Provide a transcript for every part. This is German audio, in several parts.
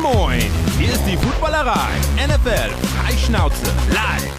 moin! Hier ist die Footballerei. NFL Freischnauze live.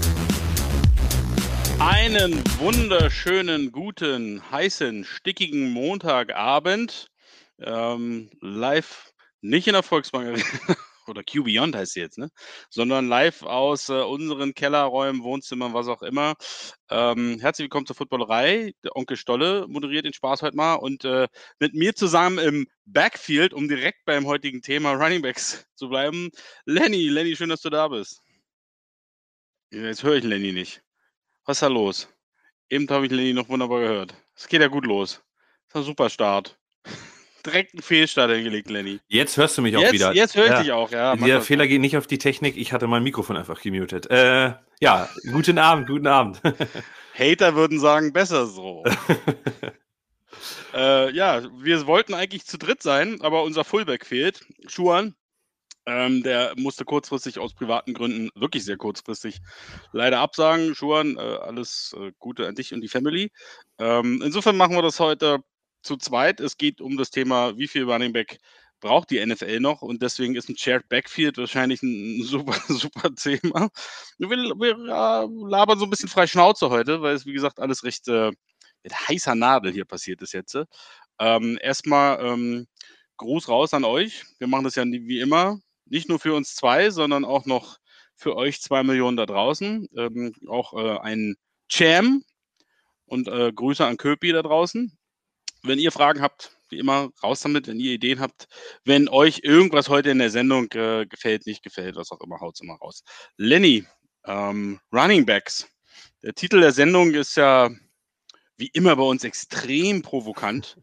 Einen wunderschönen, guten, heißen, stickigen Montagabend. Live, nicht in der Volksbank Arena, oder Q-Beyond heißt sie jetzt, ne? Sondern live aus unseren Kellerräumen, Wohnzimmern, was auch immer. Herzlich willkommen zur Footballerei. Der Onkel Stolle moderiert den Spaß heute mal und mit mir zusammen im Backfield, um direkt beim heutigen Thema Running Backs zu bleiben, Lenny. Lenny, schön, dass du da bist. Jetzt höre ich Lenny nicht. Was ist da los? Eben habe ich Lenny noch wunderbar gehört. Es geht ja gut los. Das ist ein super Start. Direkt einen Fehlstart hingelegt, Lenny. Jetzt hörst du mich auch wieder. Jetzt höre ich dich auch, ja. Der Fehler geht nicht auf die Technik, ich hatte mein Mikrofon einfach gemutet. Ja, guten Abend. Hater würden sagen, besser so. Ja, wir wollten eigentlich zu dritt sein, aber unser Fullback fehlt. Schuhan. Der musste kurzfristig aus privaten Gründen, wirklich sehr kurzfristig, leider absagen. Schuhan, alles Gute an dich und die Family. Insofern machen wir das heute zu zweit. Es geht um das Thema, wie viel Running Back braucht die NFL noch, und deswegen ist ein Shared Backfield wahrscheinlich ein super Thema. Wir labern so ein bisschen frei Schnauze heute, weil es, wie gesagt, alles recht mit heißer Nadel hier passiert ist jetzt. Erstmal Gruß raus an euch. Wir machen das ja wie immer, nicht nur für uns zwei, sondern auch noch für euch 2 Millionen da draußen. Auch ein Cham und Grüße an Köpi da draußen. Wenn ihr Fragen habt, wie immer, raus damit. Wenn ihr Ideen habt, wenn euch irgendwas heute in der Sendung gefällt, nicht gefällt, was auch immer, haut's immer raus. Lenny, Running Backs. Der Titel der Sendung ist ja wie immer bei uns extrem provokant.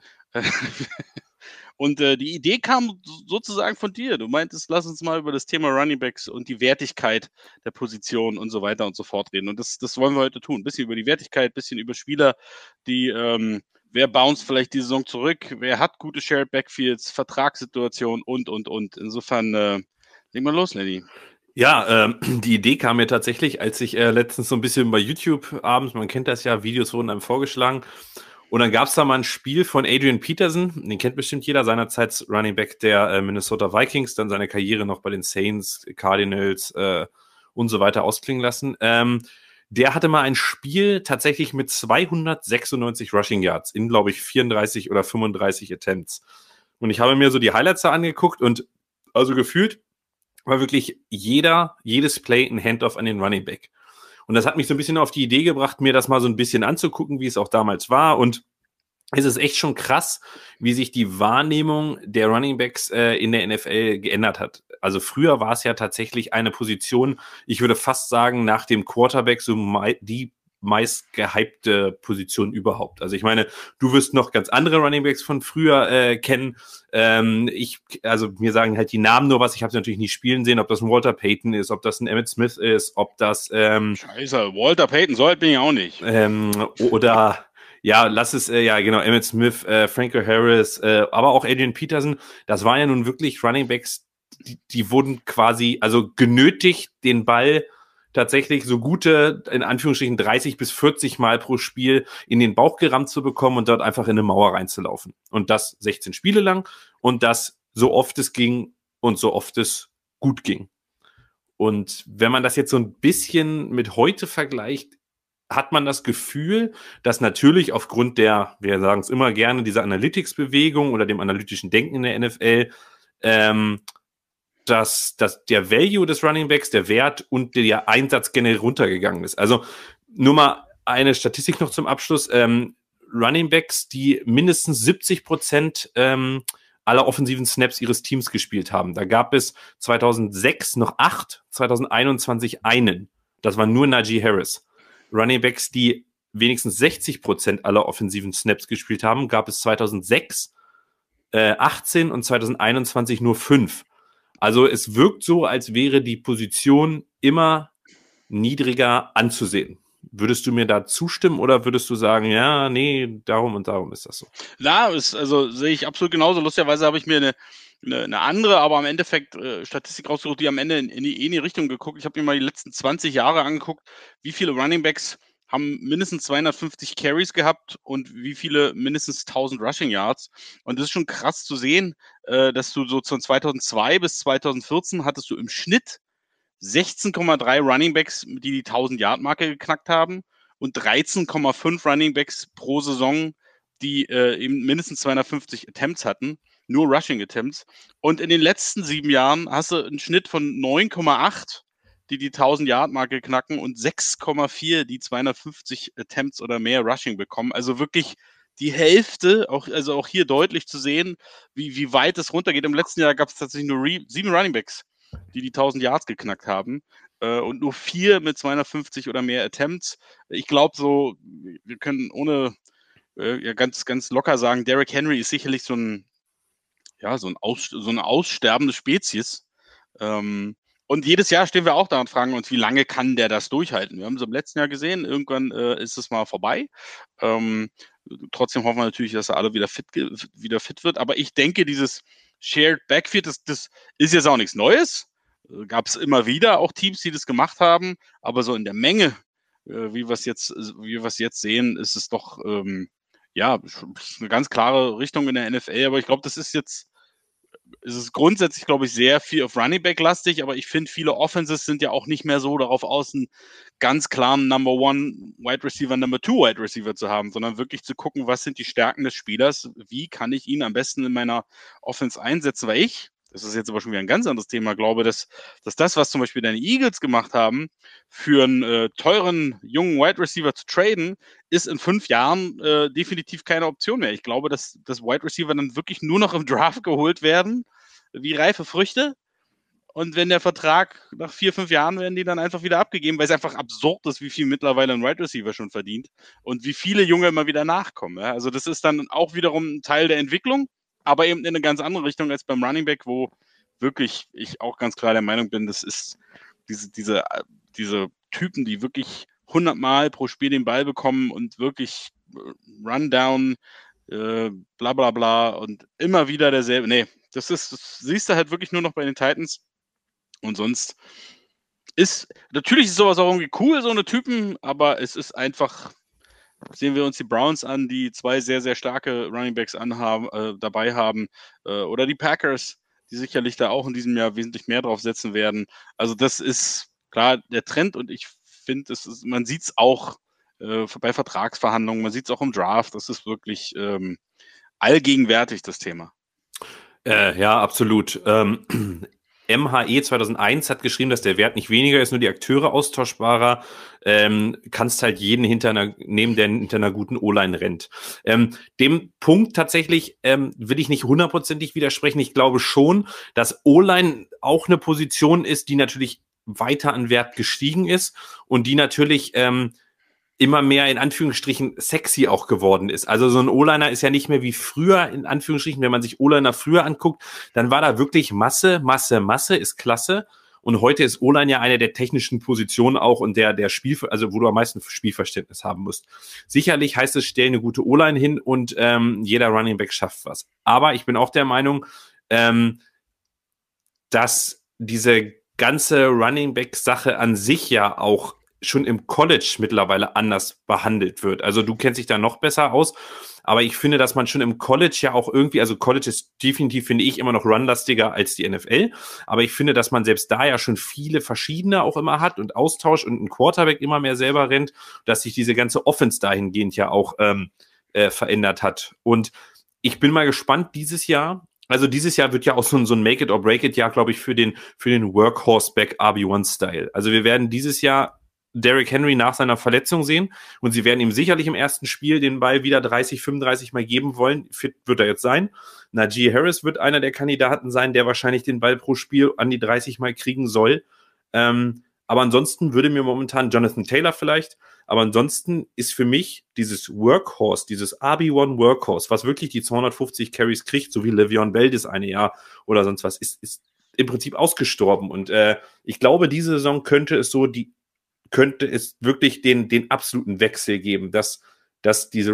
Und die Idee kam sozusagen von dir. Du meintest, lass uns mal über das Thema Running Backs und die Wertigkeit der Position und so weiter und so fort reden. Und das wollen wir heute tun. Ein bisschen über die Wertigkeit, ein bisschen über Spieler, die, wer bounced vielleicht die Saison zurück, wer hat gute Shared Backfields, Vertragssituation und. Insofern, legen wir los, Lenny. Ja, die Idee kam mir tatsächlich, als ich letztens so ein bisschen bei YouTube abends, man kennt das ja, Videos wurden einem vorgeschlagen. Und dann gab es da mal ein Spiel von Adrian Peterson, den kennt bestimmt jeder, seinerzeit Running Back der Minnesota Vikings, dann seine Karriere noch bei den Saints, Cardinals und so weiter ausklingen lassen. Der hatte mal ein Spiel tatsächlich mit 296 Rushing Yards in, glaube ich, 34 oder 35 Attempts. Und ich habe mir so die Highlights da angeguckt und also gefühlt war wirklich jedes Play ein Handoff an den Running Back. Und das hat mich so ein bisschen auf die Idee gebracht, mir das mal so ein bisschen anzugucken, wie es auch damals war. Und es ist echt schon krass, wie sich die Wahrnehmung der Running Backs in der NFL geändert hat. Also früher war es ja tatsächlich eine Position, ich würde fast sagen, nach dem Quarterback so die meist gehypte Position überhaupt. Also ich meine, du wirst noch ganz andere Running Backs von früher kennen. Mir sagen halt die Namen nur was. Ich habe sie natürlich nicht spielen sehen, ob das ein Walter Payton ist, ob das ein Emmitt Smith ist, ob das Scheiße, Walter Payton, so alt bin ich auch nicht. Oder ja, Emmitt Smith, Franco Harris, aber auch Adrian Peterson. Das waren ja nun wirklich Running Backs, die wurden quasi also genötigt, den Ball tatsächlich so gute, in Anführungsstrichen 30 bis 40 Mal pro Spiel in den Bauch gerammt zu bekommen und dort einfach in eine Mauer reinzulaufen. Und das 16 Spiele lang und das so oft es ging und so oft es gut ging. Und wenn man das jetzt so ein bisschen mit heute vergleicht, hat man das Gefühl, dass natürlich aufgrund der, wir sagen es immer gerne, dieser Analytics-Bewegung oder dem analytischen Denken in der NFL, dass der Value des Running Backs, der Wert und der Einsatz generell runtergegangen ist. Also nur mal eine Statistik noch zum Abschluss. Running Backs, die mindestens 70% aller offensiven Snaps ihres Teams gespielt haben. Da gab es 2006 noch 8, 2021 einen. Das war nur Najee Harris. Running Backs, die wenigstens 60% aller offensiven Snaps gespielt haben, gab es 2006 18 und 2021 nur 5. Also es wirkt so, als wäre die Position immer niedriger anzusehen. Würdest du mir da zustimmen oder würdest du sagen, ja, nee, darum und darum ist das so? Ja, sehe ich absolut genauso. Lustigerweise habe ich mir eine andere, aber am Endeffekt Statistik rausgesucht, die am Ende in die Richtung geguckt. Ich habe mir mal die letzten 20 Jahre angeguckt, wie viele Runningbacks haben mindestens 250 Carries gehabt und wie viele mindestens 1000 Rushing Yards. Und das ist schon krass zu sehen, dass du so von 2002 bis 2014 hattest du im Schnitt 16,3 Running Backs, die 1000-Yard-Marke geknackt haben und 13,5 Running Backs pro Saison, die eben mindestens 250 Attempts hatten, nur Rushing Attempts. Und in den letzten 7 Jahren hast du einen Schnitt von 9,8, die 1000-Yard-Marke knacken und 6,4, die 250 Attempts oder mehr Rushing bekommen. Also wirklich die Hälfte, also auch hier deutlich zu sehen, wie weit es runtergeht. Im letzten Jahr gab es tatsächlich nur 7 Running Backs, die 1000 Yards geknackt haben und nur 4 mit 250 oder mehr Attempts. Ich glaube so, wir können ohne ganz, ganz locker sagen, Derrick Henry ist sicherlich so eine aussterbende Spezies. Und jedes Jahr stehen wir auch da und fragen uns, wie lange kann der das durchhalten? Wir haben es im letzten Jahr gesehen, irgendwann ist es mal vorbei. Trotzdem hoffen wir natürlich, dass er alle wieder fit wird. Aber ich denke, dieses Shared Backfield, das ist jetzt auch nichts Neues. Gab es immer wieder auch Teams, die das gemacht haben. Aber so in der Menge, wie wir es jetzt sehen, ist es doch eine ganz klare Richtung in der NFL. Aber ich glaube, es ist grundsätzlich, glaube ich, sehr viel auf Running Back lastig, aber ich finde, viele Offenses sind ja auch nicht mehr so darauf aus, einen ganz klaren Number One Wide Receiver, Number Two Wide Receiver zu haben, sondern wirklich zu gucken, was sind die Stärken des Spielers, wie kann ich ihn am besten in meiner Offense einsetzen, weil das ist jetzt aber schon wieder ein ganz anderes Thema, glaube, dass das, was zum Beispiel deine Eagles gemacht haben, für einen teuren, jungen Wide Receiver zu traden, ist in 5 Jahren definitiv keine Option mehr. Ich glaube, dass Wide Receiver dann wirklich nur noch im Draft geholt werden, wie reife Früchte. Und wenn der Vertrag nach 4, 5 Jahren werden die dann einfach wieder abgegeben, weil es einfach absurd ist, wie viel mittlerweile ein Wide Receiver schon verdient und wie viele Junge immer wieder nachkommen. Ja? Also das ist dann auch wiederum ein Teil der Entwicklung, aber eben in eine ganz andere Richtung als beim Running Back, wo wirklich ich auch ganz klar der Meinung bin, das ist diese Typen, die wirklich 100 Mal pro Spiel den Ball bekommen und wirklich Rundown, bla bla bla und immer wieder derselbe. Nee, das siehst du halt wirklich nur noch bei den Titans. Und sonst natürlich ist sowas auch irgendwie cool, so eine Typen, aber es ist einfach, sehen wir uns die Browns an, die 2 sehr, sehr starke Runningbacks dabei haben, oder die Packers, die sicherlich da auch in diesem Jahr wesentlich mehr drauf setzen werden. Also das ist klar der Trend und ich finde, man sieht es auch bei Vertragsverhandlungen, man sieht es auch im Draft, das ist wirklich allgegenwärtig, das Thema. Ja, absolut. MHE 2001 hat geschrieben, dass der Wert nicht weniger ist, nur die Akteure austauschbarer. Kannst halt jeden nehmen, der hinter einer guten O-Line rennt. Dem Punkt tatsächlich will ich nicht 100%ig widersprechen. Ich glaube schon, dass O-Line auch eine Position ist, die natürlich weiter an Wert gestiegen ist und die natürlich immer mehr in Anführungsstrichen sexy auch geworden ist. Also so ein O-Liner ist ja nicht mehr wie früher, in Anführungsstrichen, wenn man sich O-Liner früher anguckt, dann war da wirklich Masse, ist klasse. Und heute ist O-Line ja eine der technischen Positionen auch und der also wo du am meisten Spielverständnis haben musst. Sicherlich heißt es, stell eine gute O-Line hin und jeder Running Back schafft was. Aber ich bin auch der Meinung, dass diese ganze Running Back-Sache an sich ja auch schon im College mittlerweile anders behandelt wird. Also du kennst dich da noch besser aus, aber ich finde, dass man schon im College ja auch irgendwie, also College ist definitiv, finde ich, immer noch runlastiger als die NFL, aber ich finde, dass man selbst da ja schon viele verschiedene auch immer hat und Austausch und ein Quarterback immer mehr selber rennt, dass sich diese ganze Offense dahingehend ja auch verändert hat. Und ich bin mal gespannt dieses Jahr. Also dieses Jahr wird ja auch so ein Make-it-or-break-it-Jahr, glaube ich, für den Workhorseback RB1-Style. Also wir werden dieses Jahr Derrick Henry nach seiner Verletzung sehen und sie werden ihm sicherlich im ersten Spiel den Ball wieder 30, 35 Mal geben wollen. Fit wird er jetzt sein. Najee Harris wird einer der Kandidaten sein, der wahrscheinlich den Ball pro Spiel an die 30 Mal kriegen soll. Aber ansonsten würde mir momentan Jonathan Taylor vielleicht, aber ansonsten ist für mich dieses Workhorse, dieses RB1 Workhorse, was wirklich die 250 Carries kriegt, so wie Le'Veon Bell das eine Jahr oder sonst was, ist im Prinzip ausgestorben. Und ich glaube, diese Saison könnte es wirklich den absoluten Wechsel geben, dass diese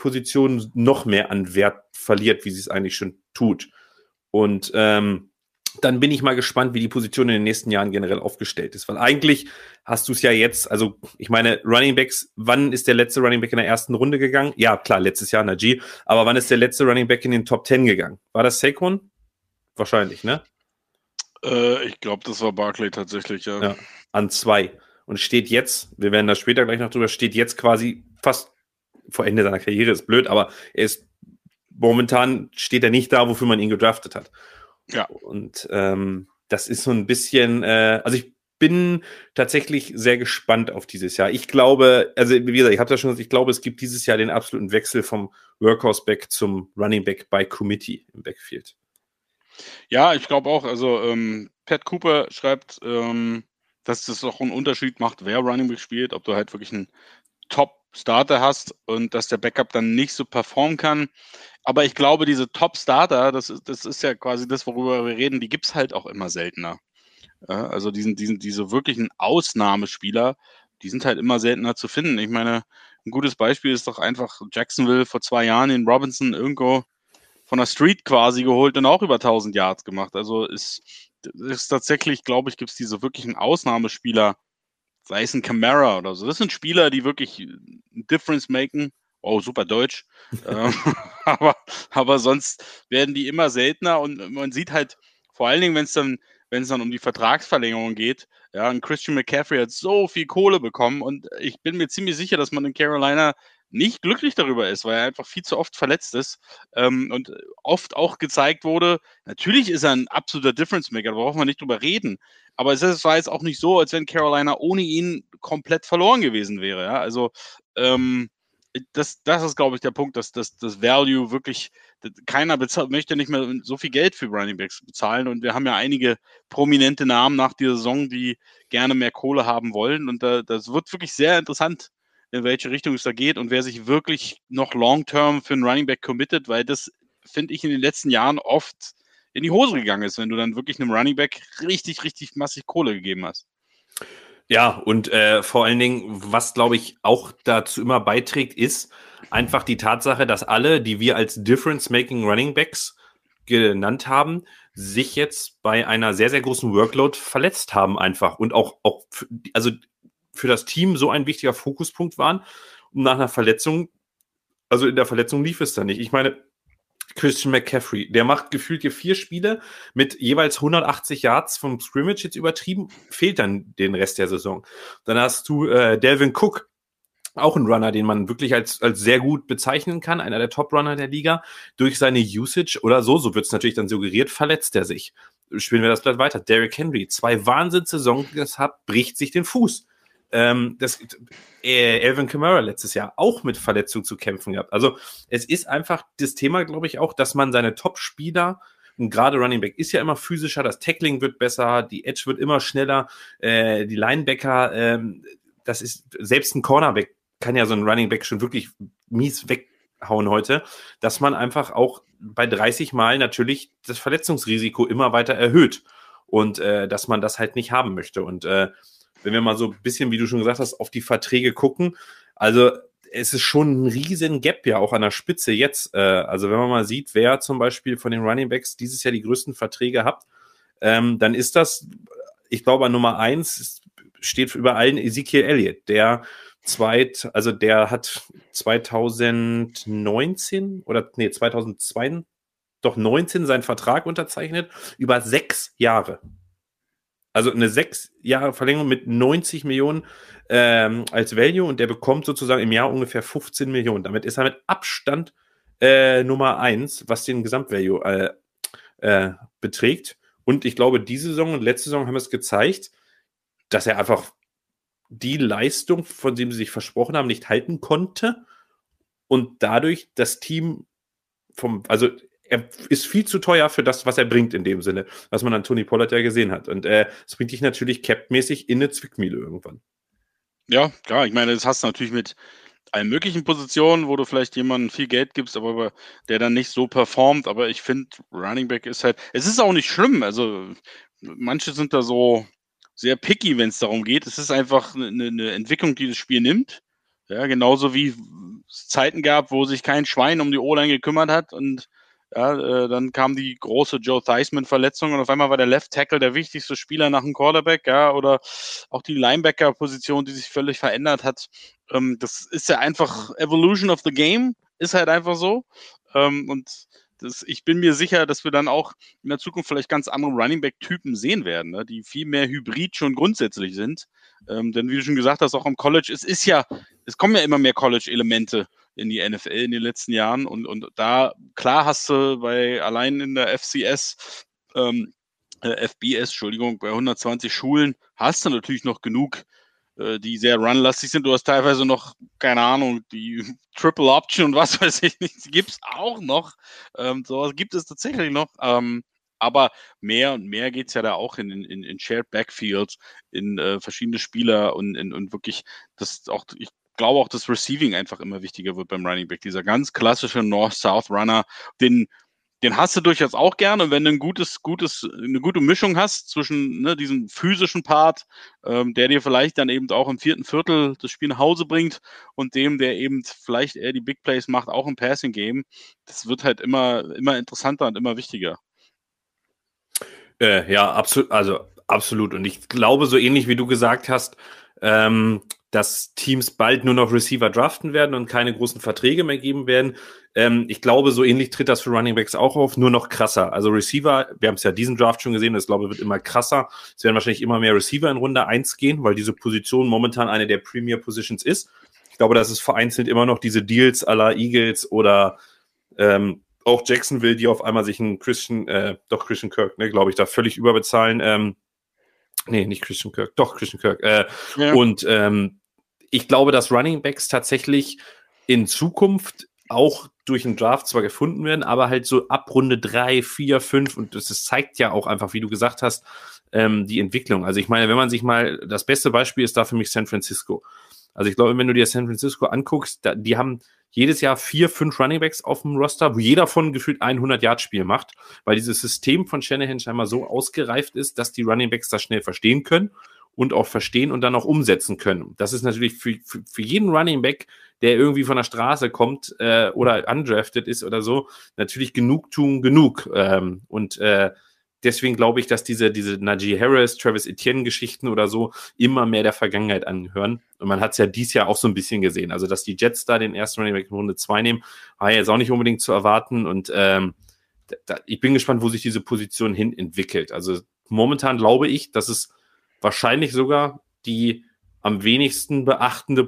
Running-Back-Position noch mehr an Wert verliert, wie sie es eigentlich schon tut. Und dann bin ich mal gespannt, wie die Position in den nächsten Jahren generell aufgestellt ist. Weil eigentlich hast du es ja jetzt, also ich meine, Running Backs, wann ist der letzte Running Back in der ersten Runde gegangen? Ja, klar, letztes Jahr Najee, aber wann ist der letzte Running Back in den Top 10 gegangen? War das Saquon? Wahrscheinlich, ne? Ich glaube, das war Barkley tatsächlich, ja. Ja, an 2. Und steht jetzt, wir werden da später gleich noch drüber, steht jetzt quasi fast vor Ende seiner Karriere, ist blöd, aber momentan steht er nicht da, wofür man ihn gedraftet hat. Ja. Und das ist so ein bisschen, also ich bin tatsächlich sehr gespannt auf dieses Jahr. Ich glaube, also wie gesagt, ich habe das schon gesagt, ich glaube, es gibt dieses Jahr den absoluten Wechsel vom Workhorse-Back zum Running Back by Committee im Backfield. Ja, ich glaube auch. Also Pat Cooper schreibt, dass das auch einen Unterschied macht, wer Running Back spielt, ob du halt wirklich einen Top-Starter hast und dass der Backup dann nicht so performen kann. Aber ich glaube, diese Top-Starter, das ist ja quasi das, worüber wir reden, die gibt es halt auch immer seltener. Ja, also diese wirklichen Ausnahmespieler, die sind halt immer seltener zu finden. Ich meine, ein gutes Beispiel ist doch einfach Jacksonville vor 2 Jahren, den Robinson irgendwo von der Street quasi geholt und auch über 1000 Yards gemacht. Also ist tatsächlich, glaube ich, gibt es diese wirklichen Ausnahmespieler, sei es ein Camara oder so. Das sind Spieler, die wirklich ein Difference machen. Oh, super Deutsch. aber sonst werden die immer seltener und man sieht halt, vor allen Dingen, wenn es dann um die Vertragsverlängerung geht, ja, ein Christian McCaffrey hat so viel Kohle bekommen und ich bin mir ziemlich sicher, dass man in Carolina nicht glücklich darüber ist, weil er einfach viel zu oft verletzt ist und oft auch gezeigt wurde, natürlich ist er ein absoluter Difference-Maker, da braucht man nicht drüber reden, aber es war jetzt auch nicht so, als wenn Carolina ohne ihn komplett verloren gewesen wäre. Ja? Also das ist, glaube ich, der Punkt, dass das Value wirklich, keiner möchte nicht mehr so viel Geld für Running Backs bezahlen und wir haben ja einige prominente Namen nach dieser Saison, die gerne mehr Kohle haben wollen und das wird wirklich sehr interessant, in welche Richtung es da geht und wer sich wirklich noch long-term für einen Running Back committet, weil das, finde ich, in den letzten Jahren oft in die Hose gegangen ist, wenn du dann wirklich einem Running Back richtig, richtig massig Kohle gegeben hast. Ja, und vor allen Dingen, was, glaube ich, auch dazu immer beiträgt, ist einfach die Tatsache, dass alle, die wir als Difference-Making Running Backs genannt haben, sich jetzt bei einer sehr, sehr großen Workload verletzt haben einfach und auch für das Team so ein wichtiger Fokuspunkt waren. Und nach einer Verletzung, also in der Verletzung lief es dann nicht. Ich meine, Christian McCaffrey, der macht gefühlt hier 4 Spiele mit jeweils 180 Yards vom Scrimmage, jetzt übertrieben, fehlt dann den Rest der Saison. Dann hast du Dalvin Cook, auch ein Runner, den man wirklich als sehr gut bezeichnen kann, einer der Top-Runner der Liga. Durch seine Usage oder so wird es natürlich dann suggeriert, verletzt er sich. Spielen wir das Blatt weiter. Derrick Henry, 2 Wahnsinnssaisons hat, bricht sich den Fuß. Alvin Kamara letztes Jahr auch mit Verletzung zu kämpfen gehabt. Also es ist einfach das Thema, glaube ich, auch, dass man seine Top-Spieler, und gerade Running Back ist ja immer physischer, das Tackling wird besser, die Edge wird immer schneller, die Linebacker, das ist, selbst ein Cornerback kann ja so ein Running Back schon wirklich mies weghauen heute, dass man einfach auch bei 30 Mal natürlich das Verletzungsrisiko immer weiter erhöht und dass man das halt nicht haben möchte. Und wenn wir mal so ein bisschen, wie du schon gesagt hast, auf die Verträge gucken, also es ist schon ein riesen Gap ja auch an der Spitze jetzt. Also wenn man mal sieht, wer zum Beispiel von den Running Backs dieses Jahr die größten Verträge hat, dann ist das, ich glaube, an Nummer 1 steht über allen Ezekiel Elliott, der hat 2019 seinen Vertrag unterzeichnet, über 6 Jahre. Also eine 6 Jahre Verlängerung mit 90 Millionen als Value und der bekommt sozusagen im Jahr ungefähr 15 Millionen. Damit ist er mit Abstand Nummer 1, was den Gesamtvalue beträgt. Und ich glaube, diese Saison und letzte Saison haben es gezeigt, dass er einfach die Leistung, von dem sie sich versprochen haben, nicht halten konnte und dadurch das Team also er ist viel zu teuer für das, was er bringt in dem Sinne, was man an Tony Pollard ja gesehen hat. Und das bringt dich natürlich cap-mäßig in eine Zwickmühle irgendwann. Ja, klar. Ich meine, das hast du natürlich mit allen möglichen Positionen, wo du vielleicht jemandem viel Geld gibst, aber der dann nicht so performt. Aber ich finde, Running Back ist halt, es ist auch nicht schlimm. Also manche sind da so sehr picky, wenn es darum geht. Es ist einfach eine Entwicklung, die das Spiel nimmt. Ja, genauso wie es Zeiten gab, wo sich kein Schwein um die O-Line gekümmert hat und Ja, dann kam die große Joe Theismann-Verletzung und auf einmal war der Left Tackle der wichtigste Spieler nach dem Quarterback, ja, oder auch die Linebacker-Position, die sich völlig verändert hat. Das ist ja einfach Evolution of the Game, ist halt einfach so. Und ich bin mir sicher, dass wir dann auch in der Zukunft vielleicht ganz andere Running Back-Typen sehen werden, ne, die viel mehr hybrid schon grundsätzlich sind. Denn wie du schon gesagt hast, auch am College, es kommen ja immer mehr College-Elemente in die NFL in den letzten Jahren und da, klar hast du allein in der FCS, FBS, Entschuldigung, bei 120 Schulen hast du natürlich noch genug, die sehr runlastig sind. Du hast teilweise noch, keine Ahnung, die Triple Option und was weiß ich nicht, die gibt es auch noch. Sowas gibt es tatsächlich noch. Aber mehr und mehr geht es ja da auch in Shared Backfields, in verschiedene Spieler und wirklich, ich glaube auch, dass Receiving einfach immer wichtiger wird beim Running Back. Dieser ganz klassische North-South-Runner, den hast du durchaus auch gerne. Und wenn du eine gute Mischung hast zwischen diesem physischen Part, der dir vielleicht dann eben auch im 4. Viertel das Spiel nach Hause bringt und dem, der eben vielleicht eher die Big Plays macht, auch im Passing Game, das wird halt immer interessanter und immer wichtiger. Ja, absolut. Und ich glaube, so ähnlich wie du gesagt hast, dass Teams bald nur noch Receiver draften werden und keine großen Verträge mehr geben werden. Ich glaube, so ähnlich tritt das für Running Backs auch auf, nur noch krasser. Also Receiver, wir haben es ja diesen Draft schon gesehen, das glaube ich wird immer krasser. Es werden wahrscheinlich immer mehr Receiver in Runde 1 gehen, weil diese Position momentan eine der Premier Positions ist. Ich glaube, dass es vereinzelt immer noch diese Deals à la Eagles oder auch Jacksonville, die auf einmal sich einen Christian Kirk, ne, glaube ich, da völlig überbezahlen. Nee, nicht Christian Kirk, doch Christian Kirk. Ja. Und ich glaube, dass Running Backs tatsächlich in Zukunft auch durch einen Draft zwar gefunden werden, aber halt so ab Runde 3, 4, 5 und das zeigt ja auch einfach, wie du gesagt hast, die Entwicklung. Also ich meine, wenn man sich mal, das beste Beispiel ist da für mich San Francisco. Also ich glaube, wenn du dir San Francisco anguckst, die haben jedes Jahr 4, 5 Runningbacks auf dem Roster, wo jeder von gefühlt 100-Yard-Spiel macht, weil dieses System von Shanahan scheinbar so ausgereift ist, dass die Runningbacks das schnell verstehen können und auch verstehen und dann auch umsetzen können. Das ist natürlich für jeden Runningback, der irgendwie von der Straße kommt oder undrafted ist oder so, natürlich Genugtuung genug. Deswegen glaube ich, dass diese Najee Harris, Travis Etienne-Geschichten oder so immer mehr der Vergangenheit angehören. Und man hat es ja dieses Jahr auch so ein bisschen gesehen. Also, dass die Jets da den ersten Running Back in Runde 2 nehmen, war ja jetzt auch nicht unbedingt zu erwarten. Und ich bin gespannt, wo sich diese Position hin entwickelt. Also momentan glaube ich, dass es wahrscheinlich sogar die am wenigsten beachtendste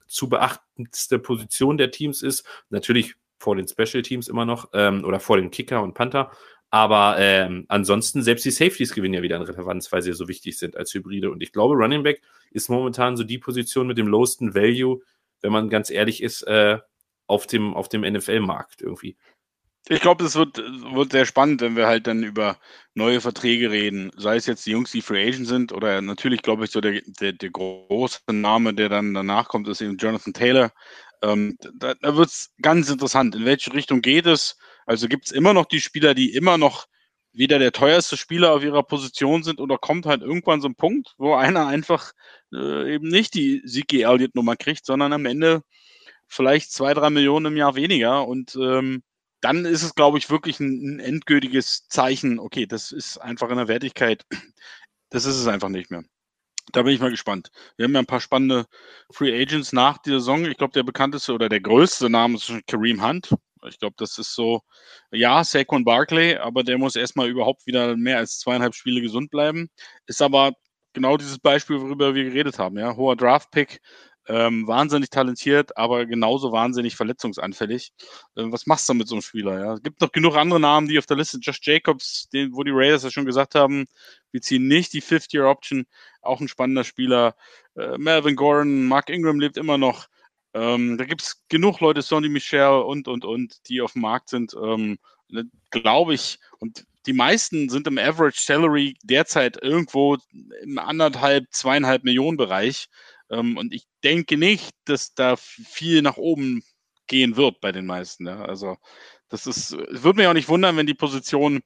Position der Teams ist. Natürlich vor den Special Teams immer noch oder vor den Kicker und Panther. Aber ansonsten, selbst die Safeties gewinnen ja wieder an Relevanz, weil sie so wichtig sind als Hybride. Und ich glaube, Running Back ist momentan so die Position mit dem lowsten Value, wenn man ganz ehrlich ist, auf dem NFL-Markt irgendwie. Ich glaube, das wird sehr spannend, wenn wir halt dann über neue Verträge reden. Sei es jetzt die Jungs, die Free Agent sind, oder natürlich, glaube ich, so der große Name, der dann danach kommt, ist eben Jonathan Taylor. Da wird es ganz interessant. In welche Richtung geht es? Also gibt es immer noch die Spieler, die immer noch wieder der teuerste Spieler auf ihrer Position sind, oder kommt halt irgendwann so ein Punkt, wo einer einfach eben nicht die Zeke Elliott-Nummer kriegt, sondern am Ende vielleicht 2-3 Millionen im Jahr weniger und dann ist es, glaube ich, wirklich ein endgültiges Zeichen, okay, das ist einfach in der Wertigkeit, das ist es einfach nicht mehr. Da bin ich mal gespannt. Wir haben ja ein paar spannende Free Agents nach der Saison. Ich glaube, der bekannteste oder der größte Name ist Kareem Hunt. Ich glaube, das ist so, ja, Saquon Barkley, aber der muss erstmal überhaupt wieder mehr als 2,5 Spiele gesund bleiben. Ist aber genau dieses Beispiel, worüber wir geredet haben. Ja, hoher Draft-Pick, wahnsinnig talentiert, aber genauso wahnsinnig verletzungsanfällig. Was machst du mit so einem Spieler? Ja? Es gibt noch genug andere Namen, die auf der Liste, Josh Jacobs, wo die Raiders ja schon gesagt haben, wir ziehen nicht die 5-Year-Option, auch ein spannender Spieler. Melvin Gordon, Mark Ingram lebt immer noch. Da gibt es genug Leute, Sonny Michel und, die auf dem Markt sind, glaube ich, und die meisten sind im Average Salary derzeit irgendwo im 1,5-2,5 Millionen Bereich. Und ich denke nicht, dass da viel nach oben gehen wird bei den meisten. Ja? Also es würde mich auch nicht wundern, wenn die Position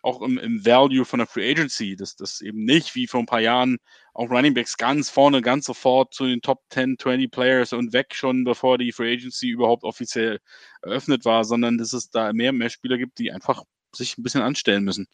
auch im Value von der Free Agency, dass das eben nicht wie vor ein paar Jahren auch Running Backs ganz vorne, ganz sofort zu den Top 10, 20 Players und weg schon, bevor die Free Agency überhaupt offiziell eröffnet war, sondern dass es da mehr und mehr Spieler gibt, die einfach sich ein bisschen anstellen müssen.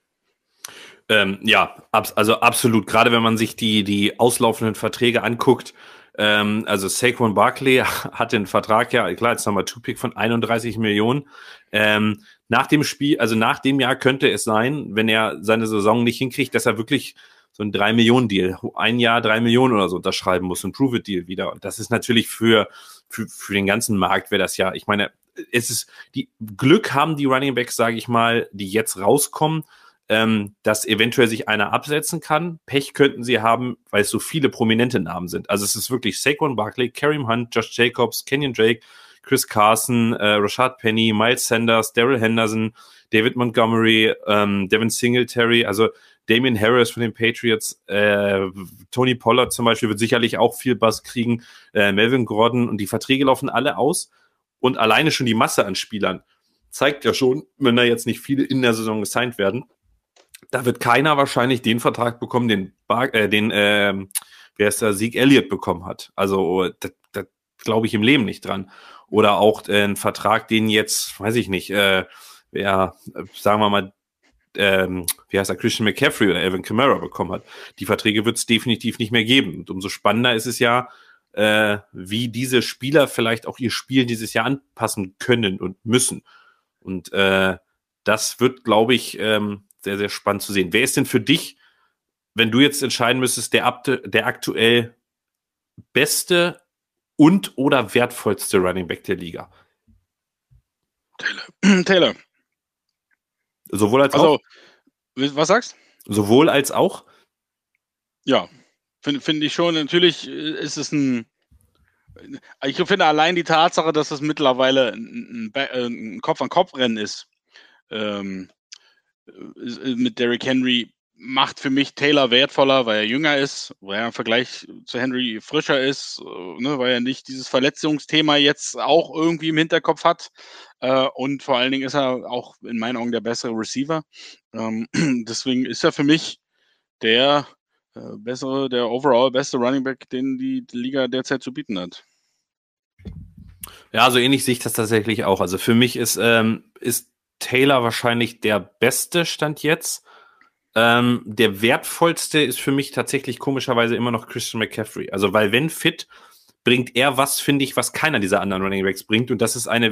Also absolut. Gerade wenn man sich die auslaufenden Verträge anguckt, also Saquon Barkley hat den Vertrag klar, als Number 2 Pick von 31 Millionen. Nach dem Spiel, also nach dem Jahr könnte es sein, wenn er seine Saison nicht hinkriegt, dass er wirklich so ein 3-Millionen-Deal, ein Jahr 3 Millionen oder so unterschreiben muss, ein Prove-It-Deal wieder. Und das ist natürlich für den ganzen Markt wäre das ja, ich meine, Glück haben die Running Backs, sage ich mal, die jetzt rauskommen, dass eventuell sich einer absetzen kann. Pech könnten sie haben, weil es so viele prominente Namen sind. Also es ist wirklich Saquon Barkley, Kareem Hunt, Josh Jacobs, Kenyon Drake, Chris Carson, Rashad Penny, Miles Sanders, Darrell Henderson, David Montgomery, Devin Singletary, also Damian Harris von den Patriots, Tony Pollard zum Beispiel wird sicherlich auch viel Buzz kriegen, Melvin Gordon, und die Verträge laufen alle aus, und alleine schon die Masse an Spielern zeigt ja schon, wenn da jetzt nicht viele in der Saison gesigned werden, da wird keiner wahrscheinlich den Vertrag bekommen, den Zeke Elliott bekommen hat. Also da glaube ich im Leben nicht dran. Oder auch einen Vertrag, den jetzt, weiß ich nicht, sagen wir mal, Christian McCaffrey oder Alvin Kamara bekommen hat. Die Verträge wird es definitiv nicht mehr geben. Und umso spannender ist es ja, wie diese Spieler vielleicht auch ihr Spiel dieses Jahr anpassen können und müssen. Und das wird, glaube ich, sehr, sehr spannend zu sehen. Wer ist denn für dich, wenn du jetzt entscheiden müsstest, der aktuell beste und oder wertvollste Running Back der Liga? Taylor. Sowohl als auch? Also, was sagst du? Sowohl als auch? Ja, finde ich schon. Natürlich ist es ich finde allein die Tatsache, dass es mittlerweile ein Kopf-an-Kopf-Rennen ist, mit Derrick Henry, macht für mich Taylor wertvoller, weil er jünger ist, weil er im Vergleich zu Henry frischer ist, weil er nicht dieses Verletzungsthema jetzt auch irgendwie im Hinterkopf hat, und vor allen Dingen ist er auch in meinen Augen der bessere Receiver. Deswegen ist er für mich der overall beste Running Back, den die Liga derzeit zu bieten hat. Ja, so ähnlich sehe ich das tatsächlich auch. Also für mich ist Taylor wahrscheinlich der beste Stand jetzt. Der wertvollste ist für mich tatsächlich komischerweise immer noch Christian McCaffrey. Also weil wenn fit, bringt er was, finde ich, was keiner dieser anderen Running Backs bringt. Und das ist eine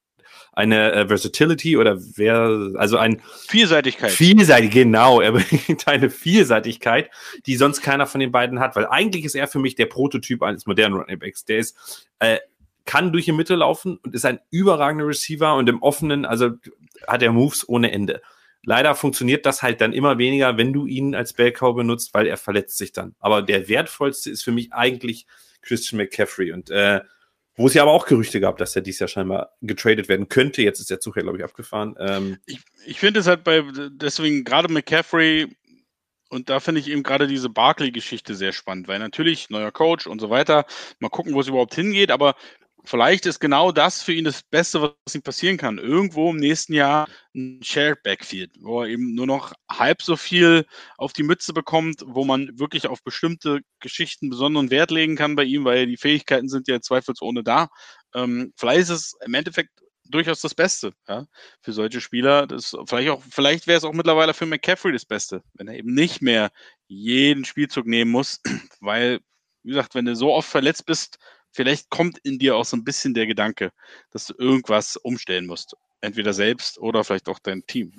Versatility also ein Vielseitigkeit. Genau. Er bringt eine Vielseitigkeit, die sonst keiner von den beiden hat. Weil eigentlich ist er für mich der Prototyp eines modernen Running Backs. Der kann durch die Mitte laufen und ist ein überragender Receiver, und im Offenen, also hat er Moves ohne Ende. Leider funktioniert das halt dann immer weniger, wenn du ihn als Bellcow benutzt, weil er verletzt sich dann. Aber der wertvollste ist für mich eigentlich Christian McCaffrey. Und wo es ja aber auch Gerüchte gab, dass er dieses Jahr scheinbar getradet werden könnte. Jetzt ist der Zug ja, glaube ich, abgefahren. Ich finde es halt deswegen gerade McCaffrey, und da finde ich eben gerade diese Barkley-Geschichte sehr spannend, weil natürlich neuer Coach und so weiter, mal gucken, wo es überhaupt hingeht, aber vielleicht ist genau das für ihn das Beste, was ihm passieren kann. Irgendwo im nächsten Jahr ein Shared Backfield, wo er eben nur noch halb so viel auf die Mütze bekommt, wo man wirklich auf bestimmte Geschichten besonderen Wert legen kann bei ihm, weil die Fähigkeiten sind ja zweifelsohne da. Vielleicht ist es im Endeffekt durchaus das Beste, ja, für solche Spieler. Vielleicht wäre es auch mittlerweile für McCaffrey das Beste, wenn er eben nicht mehr jeden Spielzug nehmen muss, weil, wie gesagt, wenn du so oft verletzt bist, vielleicht kommt in dir auch so ein bisschen der Gedanke, dass du irgendwas umstellen musst. Entweder selbst oder vielleicht auch dein Team.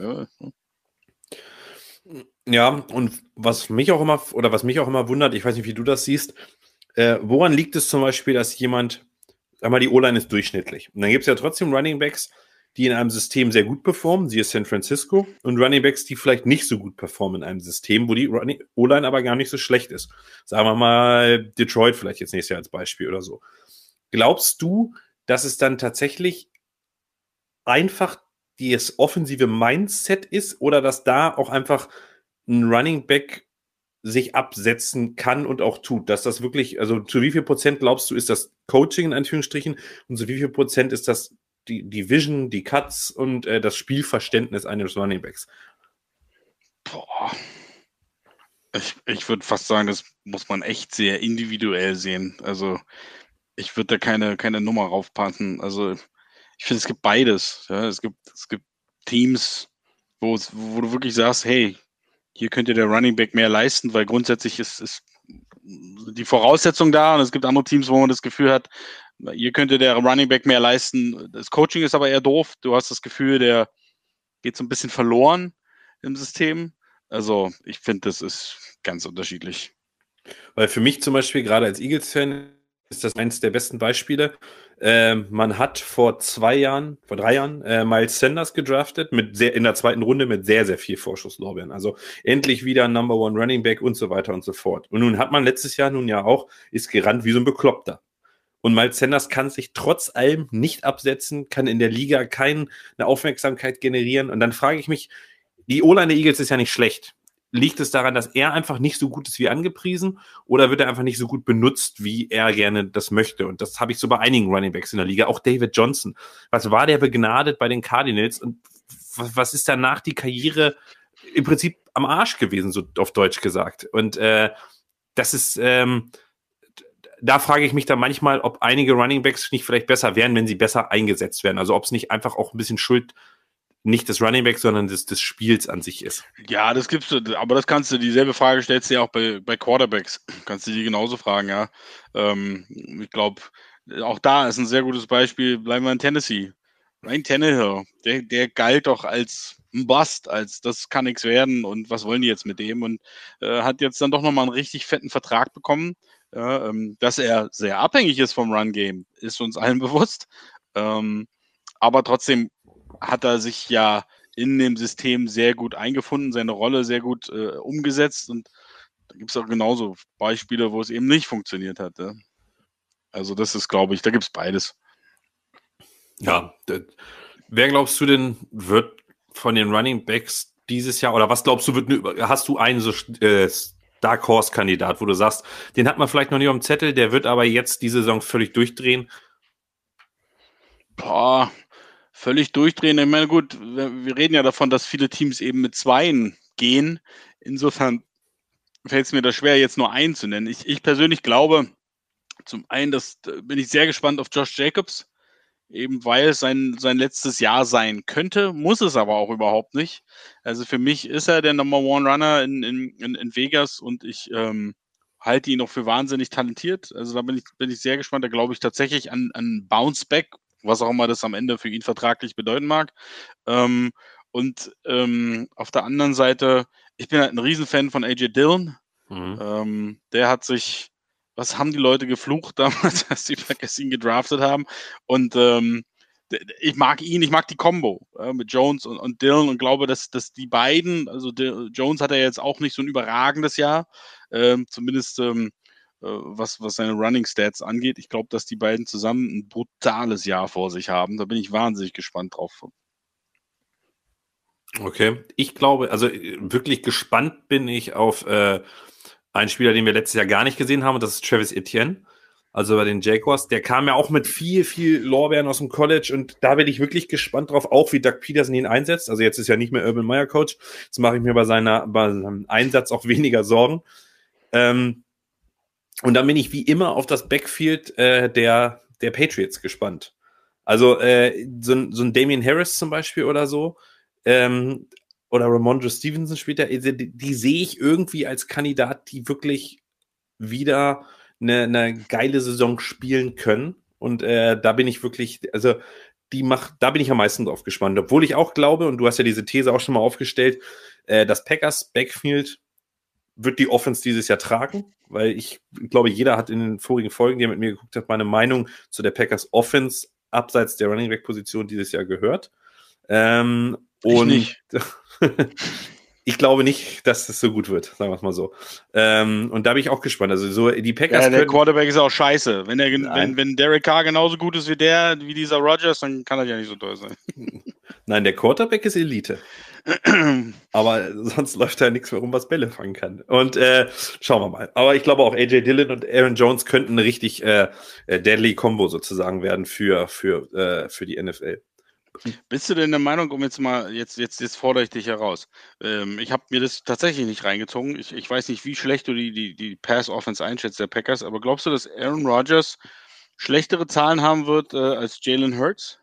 Ja, und was mich auch immer wundert, ich weiß nicht, wie du das siehst, woran liegt es zum Beispiel, dass jemand, sag mal, die O-Line ist durchschnittlich. Und dann gibt es ja trotzdem Running Backs, die in einem System sehr gut performen, siehe San Francisco, und Running Backs, die vielleicht nicht so gut performen in einem System, wo die O-Line aber gar nicht so schlecht ist. Sagen wir mal Detroit vielleicht jetzt nächstes Jahr als Beispiel oder so. Glaubst du, dass es dann tatsächlich einfach das offensive Mindset ist, oder dass da auch einfach ein Running Back sich absetzen kann und auch tut, dass das wirklich, also zu wie viel Prozent glaubst du, ist das Coaching in Anführungsstrichen, und zu wie viel Prozent ist das die Vision, die Cuts und das Spielverständnis eines Running Backs? Boah. Ich würde fast sagen, das muss man echt sehr individuell sehen. Also ich würde da keine Nummer raufpassen. Also ich finde, es gibt beides. Ja? Es gibt Teams, wo du wirklich sagst, hey, hier könnte der Running Back mehr leisten, weil grundsätzlich ist die Voraussetzung da, und es gibt andere Teams, wo man das Gefühl hat, hier könnte der Running Back mehr leisten. Das Coaching ist aber eher doof. Du hast das Gefühl, der geht so ein bisschen verloren im System. Also ich finde, das ist ganz unterschiedlich. Weil für mich zum Beispiel, gerade als Eagles-Fan, ist das eines der besten Beispiele. Man hat vor 3 Jahren, Miles Sanders gedraftet, in der 2. Runde mit sehr, sehr viel Vorschusslorbeeren. Also endlich wieder ein Number One Running Back und so weiter und so fort. Und nun hat man letztes Jahr ist gerannt wie so ein Bekloppter. Und Miles Sanders kann sich trotz allem nicht absetzen, kann in der Liga keine Aufmerksamkeit generieren. Und dann frage ich mich, die O-Line der Eagles ist ja nicht schlecht. Liegt es daran, dass er einfach nicht so gut ist wie angepriesen, oder wird er einfach nicht so gut benutzt, wie er gerne das möchte? Und das habe ich so bei einigen Runningbacks in der Liga. Auch David Johnson. Was war der begnadet bei den Cardinals? Und was ist danach die Karriere im Prinzip am Arsch gewesen, so auf Deutsch gesagt? Und das ist, da frage ich mich dann manchmal, ob einige Runningbacks nicht vielleicht besser wären, wenn sie besser eingesetzt werden. Also ob es nicht einfach auch ein bisschen Schuld nicht des Running Backs, sondern des Spiels an sich ist. Ja, das gibst du, aber das kannst du, dieselbe Frage stellst du ja auch bei Quarterbacks. Kannst du die genauso fragen, ja. Ich glaube, auch da ist ein sehr gutes Beispiel, bleiben wir in Tennessee. Ryan Tannehill, der galt doch als ein Bust, als das kann nichts werden und was wollen die jetzt mit dem, und hat jetzt dann doch nochmal einen richtig fetten Vertrag bekommen. Dass er sehr abhängig ist vom Run-Game, ist uns allen bewusst. Aber trotzdem hat er sich ja in dem System sehr gut eingefunden, seine Rolle sehr gut umgesetzt, und da gibt es auch genauso Beispiele, wo es eben nicht funktioniert hat. Ja? Also das ist, glaube ich, da gibt es beides. Ja, wer glaubst du denn wird von den Running Backs dieses Jahr, oder was glaubst du, hast du einen so Dark Horse Kandidat, wo du sagst, den hat man vielleicht noch nicht auf dem Zettel, der wird aber jetzt die Saison völlig durchdrehen? Boah, völlig durchdrehen. Ich meine, gut, wir reden ja davon, dass viele Teams eben mit Zweien gehen. Insofern fällt es mir da schwer, jetzt nur einen zu nennen. Ich persönlich glaube, zum einen, bin ich sehr gespannt auf Josh Jacobs, eben weil es sein letztes Jahr sein könnte, muss es aber auch überhaupt nicht. Also für mich ist er der Number One Runner in Vegas, und ich halte ihn auch für wahnsinnig talentiert. Also da bin ich sehr gespannt. Da glaube ich tatsächlich an Bounce Back, was auch immer das am Ende für ihn vertraglich bedeuten mag. Und auf der anderen Seite, ich bin halt ein Riesenfan von AJ Dillon. Der hat sich, was haben die Leute geflucht damals, als die Packers ihn gedraftet haben? Und ich mag ihn, ich mag die Combo mit Jones und Dillon, und glaube, dass die beiden, also Jones hat ja jetzt auch nicht so ein überragendes Jahr, zumindest was seine Running Stats angeht. Ich glaube, dass die beiden zusammen ein brutales Jahr vor sich haben. Da bin ich wahnsinnig gespannt drauf. Okay, ich glaube, also wirklich gespannt bin ich auf einen Spieler, den wir letztes Jahr gar nicht gesehen haben, und das ist Travis Etienne. Also bei den Jaguars, der kam ja auch mit viel Lorbeeren aus dem College, und da bin ich wirklich gespannt drauf, auch wie Doug Peterson ihn einsetzt. Also jetzt ist ja nicht mehr Urban Meyer Coach, jetzt mache ich mir bei seinem Einsatz auch weniger Sorgen. Und dann bin ich wie immer auf das Backfield der Patriots gespannt. Also so ein Damian Harris zum Beispiel oder so, oder Ramondre Stevenson später, die sehe ich irgendwie als Kandidat, die wirklich wieder eine geile Saison spielen können. Und da bin ich wirklich, also da bin ich am meisten drauf gespannt. Obwohl ich auch glaube, und du hast ja diese These auch schon mal aufgestellt, das Packers Backfield wird die Offense dieses Jahr tragen, weil ich glaube, jeder hat in den vorigen Folgen, die er mit mir geguckt hat, meine Meinung zu der Packers Offense abseits der Running Back Position dieses Jahr gehört. Ich nicht. Ich glaube nicht, dass das so gut wird, sagen wir es mal so. Und da bin ich auch gespannt. Also so die Packers. Ja, der Quarterback ist auch scheiße. Wenn Derek Carr genauso gut ist wie dieser Rodgers, dann kann das ja nicht so toll sein. Nein, der Quarterback ist Elite. Aber sonst läuft da nichts mehr rum, was Bälle fangen kann. Und schauen wir mal. Aber ich glaube auch AJ Dillon und Aaron Jones könnten eine richtig deadly Combo sozusagen werden für die NFL. Bist du denn der Meinung, um jetzt fordere ich dich heraus. Ich habe mir das tatsächlich nicht reingezogen. Ich weiß nicht, wie schlecht du die Pass-Offense einschätzt der Packers, aber glaubst du, dass Aaron Rodgers schlechtere Zahlen haben wird als Jalen Hurts?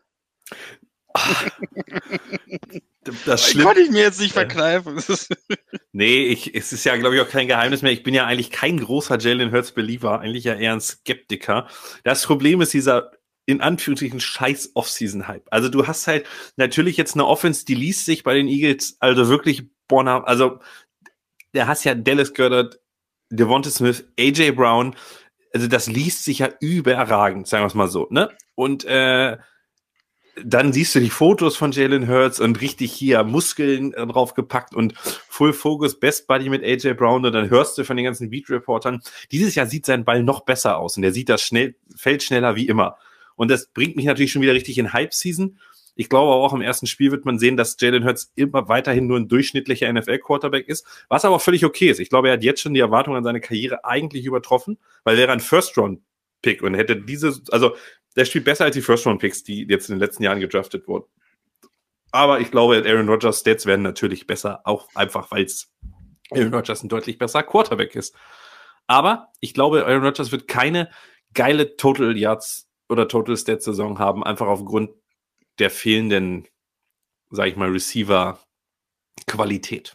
Das Konnte ich mir jetzt nicht verkneifen. Nee, es ist ja, glaube ich, auch kein Geheimnis mehr. Ich bin ja eigentlich kein großer Jalen Hurts-Believer, eigentlich ja eher ein Skeptiker. Das Problem ist dieser, in Anführungsstrichen, scheiß Off-Season-Hype. Also du hast halt natürlich jetzt eine Offense, die liest sich bei den Eagles also wirklich Bonner, also der hast ja Dallas Goedert, Devonta Smith, AJ Brown, also das liest sich ja überragend, sagen wir es mal so, ne? Und dann siehst du die Fotos von Jalen Hurts und richtig hier Muskeln drauf gepackt und Full Focus, Best Buddy mit AJ Brown und dann hörst du von den ganzen Beat-Reportern, dieses Jahr sieht sein Ball noch besser aus und der sieht das fällt schneller wie immer. Und das bringt mich natürlich schon wieder richtig in Hype-Season. Ich glaube auch im ersten Spiel wird man sehen, dass Jalen Hurts immer weiterhin nur ein durchschnittlicher NFL-Quarterback ist, was aber völlig okay ist. Ich glaube, er hat jetzt schon die Erwartungen an seine Karriere eigentlich übertroffen, weil er ein First-Round-Pick und hätte der spielt besser als die First-Round-Picks, die jetzt in den letzten Jahren gedraftet wurden. Aber ich glaube, Aaron Rodgers' Stats werden natürlich besser, auch einfach, weil Aaron Rodgers ein deutlich besserer Quarterback ist. Aber ich glaube, Aaron Rodgers wird keine geile Total Yards oder Total Stats-Saison haben, einfach aufgrund der fehlenden, sag ich mal, Receiver-Qualität.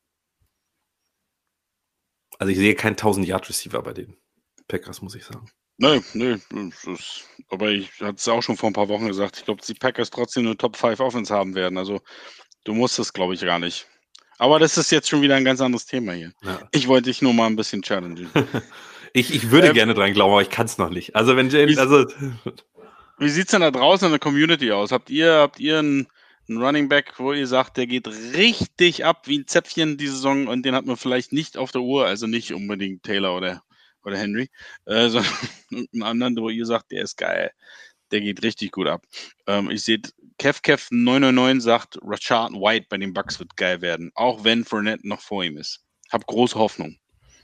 Also ich sehe keinen 1000-Yard-Receiver bei den Packers, muss ich sagen. Nee, aber ich hatte es auch schon vor ein paar Wochen gesagt, ich glaube, dass die Packers trotzdem eine Top-5 Offense haben werden. Also du musst es, glaube ich, gar nicht. Aber das ist jetzt schon wieder ein ganz anderes Thema hier. Ja. Ich wollte dich nur mal ein bisschen challengen. ich würde gerne dran glauben, aber ich kann es noch nicht. Also wenn Jalen, wie sieht es denn da draußen in der Community aus? Habt ihr einen Running Back, wo ihr sagt, der geht richtig ab wie ein Zäpfchen die Saison und den hat man vielleicht nicht auf der Uhr, also nicht unbedingt Taylor oder Henry, sondern einen anderen, wo ihr sagt, der ist geil, der geht richtig gut ab. Ich sehe, Kev999 sagt, Rashad White bei den Bucks wird geil werden, auch wenn Fournette noch vor ihm ist. Hab große Hoffnung.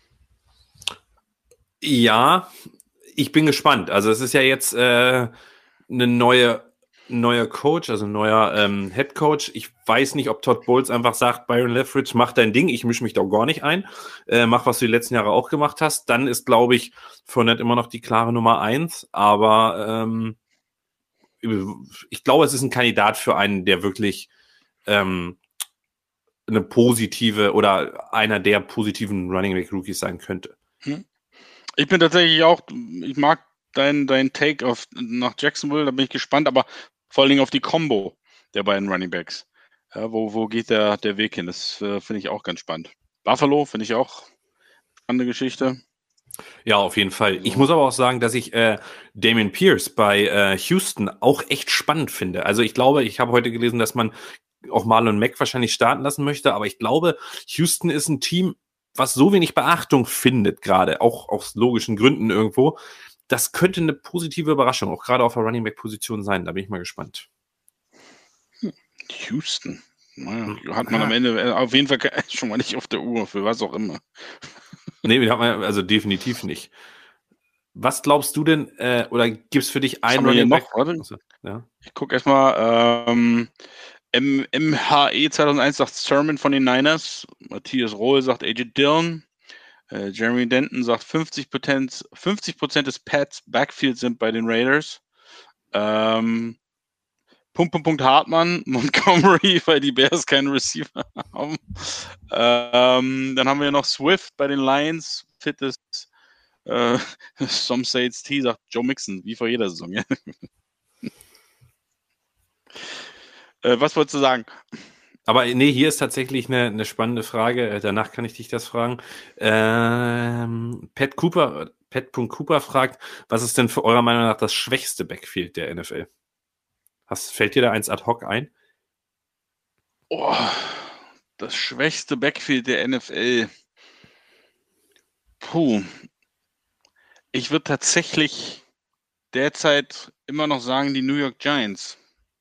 Ja, ich bin gespannt. Also es ist ja jetzt eine neuer Coach, also ein neuer Head Coach. Ich weiß nicht, ob Todd Bowles einfach sagt, Byron Leftwich, mach dein Ding, ich mische mich da gar nicht ein. Mach, was du die letzten Jahre auch gemacht hast. Dann ist, glaube ich, Fournette immer noch die klare Nummer 1. Aber ich glaube, es ist ein Kandidat für einen, der wirklich eine positive oder einer der positiven Running Back Rookies sein könnte. Ich bin tatsächlich auch, ich mag dein Take nach Jacksonville, da bin ich gespannt, aber vor allen Dingen auf die Combo der beiden Running Backs. Ja, wo geht der Weg hin? Das finde ich auch ganz spannend. Buffalo finde ich auch spannende Geschichte. Ja, auf jeden Fall. Ich muss aber auch sagen, dass ich Dameon Pierce bei Houston auch echt spannend finde. Also ich glaube, ich habe heute gelesen, dass man auch Marlon Mack wahrscheinlich starten lassen möchte, aber ich glaube, Houston ist ein Team, was so wenig Beachtung findet, gerade auch aus logischen Gründen irgendwo. Das könnte eine positive Überraschung, auch gerade auf der Running Back Position sein. Da bin ich mal gespannt. Houston. Naja, hat man am Ende auf jeden Fall schon mal nicht auf der Uhr, für was auch immer. Nee, hat man also definitiv nicht. Was glaubst du denn, oder gibt es für dich einen Running Back? Also, ja. Ich gucke erstmal, MHE 2001 sagt Sermon von den Niners, Matthias Rohl sagt AJ Dillon, Jeremy Denton sagt 50% des Pats Backfield sind bei den Raiders. Hartmann, Montgomery, weil die Bears keinen Receiver haben. Dann haben wir noch Swift bei den Lions, fit ist Some say it's T, sagt Joe Mixon, wie vor jeder Saison. Ja? Was wolltest du sagen? Aber nee, hier ist tatsächlich eine spannende Frage. Danach kann ich dich das fragen. Pat.Cooper fragt, was ist denn für eurer Meinung nach das schwächste Backfield der NFL? Fällt dir da eins ad hoc ein? Oh, das schwächste Backfield der NFL. Puh. Ich würde tatsächlich derzeit immer noch sagen, die New York Giants.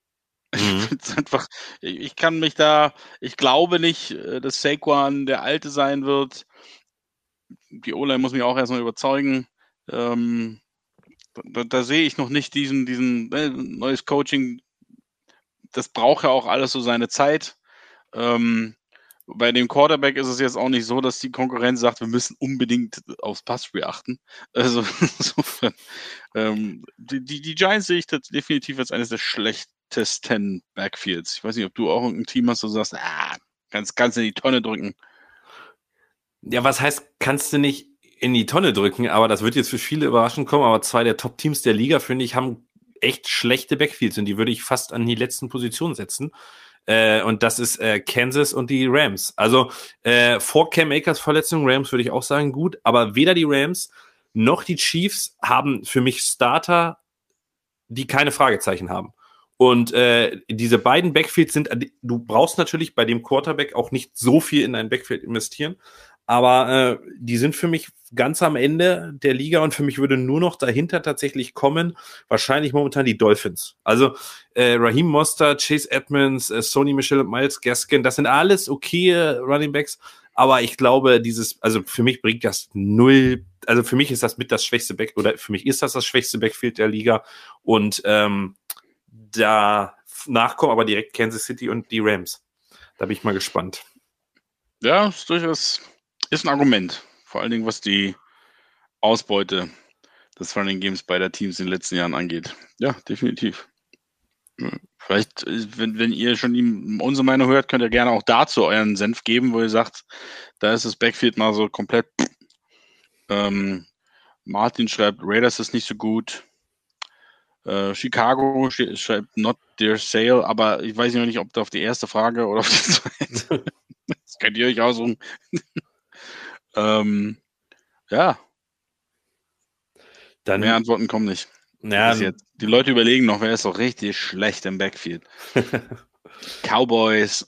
Ich kann mich da, ich glaube nicht, dass Saquon der Alte sein wird. Die O-Line muss mich auch erstmal überzeugen. Da sehe ich noch nicht diesen neues Coaching das braucht ja auch alles so seine Zeit. Bei dem Quarterback ist es jetzt auch nicht so, dass die Konkurrenz sagt, wir müssen unbedingt aufs Passspiel achten. Also insofern, die Giants sehe ich definitiv als eines der schlechtesten Backfields. Ich weiß nicht, ob du auch ein Team hast, wo du sagst, kannst in die Tonne drücken. Ja, was heißt, kannst du nicht in die Tonne drücken, aber das wird jetzt für viele überraschend kommen, aber 2 der Top-Teams der Liga, finde ich, haben echt schlechte Backfields und die würde ich fast an die letzten Positionen setzen. Und das ist Kansas und die Rams. Also vor Cam Akers Verletzung, Rams würde ich auch sagen, gut, aber weder die Rams noch die Chiefs haben für mich Starter, die keine Fragezeichen haben. Und diese beiden Backfields du brauchst natürlich bei dem Quarterback auch nicht so viel in ein Backfield investieren, aber die sind für mich ganz am Ende der Liga und für mich würde nur noch dahinter tatsächlich kommen, wahrscheinlich momentan die Dolphins. Also Raheem Mostert, Chase Edmonds, Sony Michel und Myles Gaskin, das sind alles okay Running Backs, aber ich glaube, also für mich bringt das null, also für mich ist das mit das schwächste für mich ist das schwächste Backfield der Liga und danach kommen aber direkt Kansas City und die Rams. Da bin ich mal gespannt. Ja, ist durchaus ein Argument. Vor allen Dingen, was die Ausbeute des Running Games beider Teams in den letzten Jahren angeht. Ja, definitiv. Vielleicht, wenn ihr schon unsere Meinung hört, könnt ihr gerne auch dazu euren Senf geben, wo ihr sagt, da ist das Backfield mal so komplett. Martin schreibt, Raiders ist nicht so gut. Chicago schreibt not their sale, aber ich weiß noch nicht, ob da auf die erste Frage oder auf die zweite. Das könnt ihr euch aussuchen. Ja. Dann, mehr Antworten kommen nicht. Ja, die Leute überlegen noch, wer ist doch richtig schlecht im Backfield. Cowboys,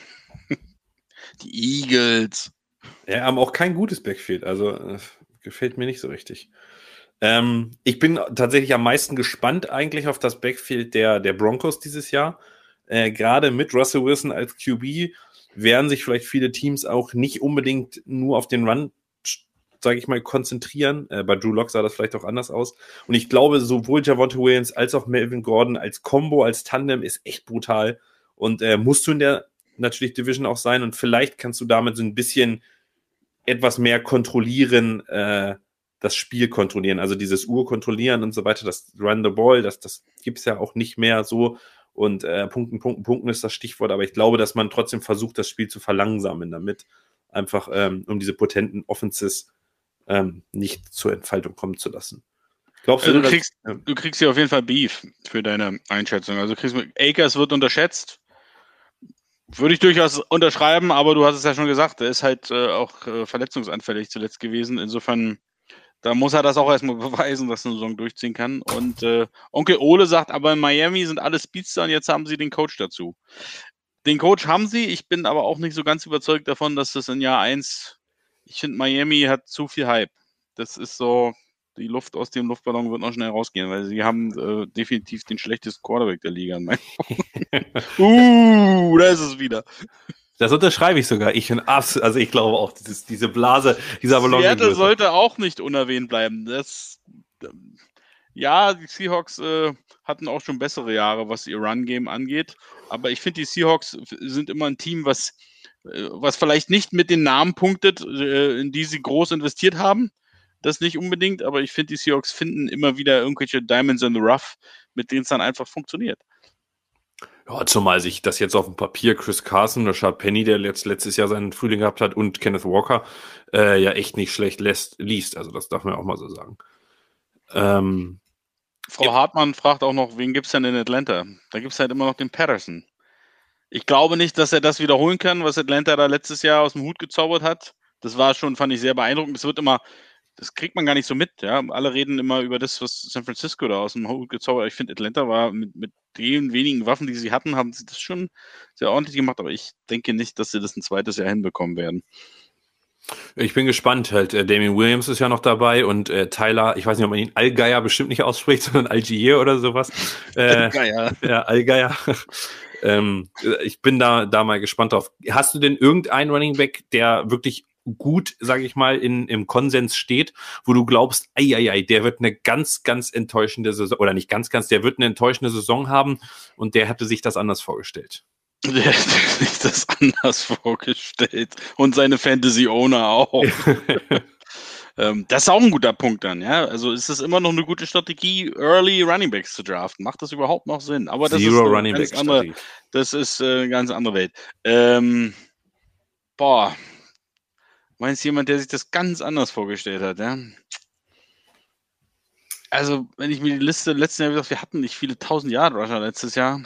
die Eagles. Ja, haben auch kein gutes Backfield, also gefällt mir nicht so richtig. Ich bin tatsächlich am meisten gespannt eigentlich auf das Backfield der Broncos dieses Jahr. Gerade mit Russell Wilson als QB werden sich vielleicht viele Teams auch nicht unbedingt nur auf den Run, sage ich mal, konzentrieren. Bei Drew Lock sah das vielleicht auch anders aus. Und ich glaube, sowohl Javonte Williams als auch Melvin Gordon als Combo, als Tandem ist echt brutal. Und musst du in der natürlich Division auch sein. Und vielleicht kannst du damit so ein bisschen etwas mehr kontrollieren, das Spiel kontrollieren. Also dieses Uhr kontrollieren und so weiter, das Run the Ball, das gibt es ja auch nicht mehr so. Und Punkten ist das Stichwort. Aber ich glaube, dass man trotzdem versucht, das Spiel zu verlangsamen, damit einfach um diese potenten Offenses nicht zur Entfaltung kommen zu lassen. Glaubst du, du kriegst hier auf jeden Fall Beef für deine Einschätzung. Also Akers wird unterschätzt. Würde ich durchaus unterschreiben, aber du hast es ja schon gesagt, er ist halt auch verletzungsanfällig zuletzt gewesen. Insofern, da muss er das auch erstmal beweisen, dass er eine Saison durchziehen kann. Und Onkel Ole sagt, aber in Miami sind alle Speedster und jetzt haben sie den Coach dazu. Den Coach haben sie, ich bin aber auch nicht so ganz überzeugt davon, dass das in Jahr 1, ich finde, Miami hat zu viel Hype. Das ist so, die Luft aus dem Luftballon wird noch schnell rausgehen, weil sie haben definitiv den schlechtesten Quarterback der Liga. Da ist es wieder. Das unterschreibe ich sogar. Ich glaube auch, diese Blase, dieser Ballon. Seattle sollte auch nicht unerwähnt bleiben. Ja, die Seahawks hatten auch schon bessere Jahre, was ihr Run-Game angeht. Aber ich finde, die Seahawks sind immer ein Team, was vielleicht nicht mit den Namen punktet, in die sie groß investiert haben. Das nicht unbedingt, aber ich finde, die Seahawks finden immer wieder irgendwelche Diamonds in the Rough, mit denen es dann einfach funktioniert. Ja, zumal sich das jetzt auf dem Papier Chris Carson, Rashad Penny, der letztes Jahr seinen Frühling gehabt hat, und Kenneth Walker ja echt nicht schlecht liest. Also das darf man auch mal so sagen. Frau Hartmann fragt auch noch, wen gibt es denn in Atlanta? Da gibt es halt immer noch den Patterson. Ich glaube nicht, dass er das wiederholen kann, was Atlanta da letztes Jahr aus dem Hut gezaubert hat. Das war schon, fand ich, sehr beeindruckend. Das kriegt man gar nicht so mit. Ja? Alle reden immer über das, was San Francisco da aus dem Hut gezaubert hat. Ich finde, Atlanta war mit den wenigen Waffen, die sie hatten, haben sie das schon sehr ordentlich gemacht. Aber ich denke nicht, dass sie das ein zweites Jahr hinbekommen werden. Ich bin gespannt. Halt, Damien Williams ist ja noch dabei und Tyler, ich weiß nicht, ob man ihn Allgeier bestimmt nicht ausspricht, sondern Algier oder sowas. Allgeier. Ja, Allgeier. Ich bin da mal gespannt drauf. Hast du denn irgendeinen Running Back, der wirklich gut, sage ich mal, im Konsens steht, wo du glaubst, der wird eine ganz, ganz enttäuschende Saison, oder nicht ganz, der wird eine enttäuschende Saison haben und der hatte sich das anders vorgestellt. Der hätte sich das anders vorgestellt und seine Fantasy-Owner auch. Das ist auch ein guter Punkt dann, ja. Also ist es immer noch eine gute Strategie, Early Runningbacks zu draften? Macht das überhaupt noch Sinn? Aber das Zero ist Running Back Strategie. Das ist eine ganz andere Welt. Meinst du jemand, der sich das ganz anders vorgestellt hat, ja? Also, wenn ich mir die Liste letzten Jahr gesagt, wir hatten nicht viele 1000-Yard-Rusher letztes Jahr.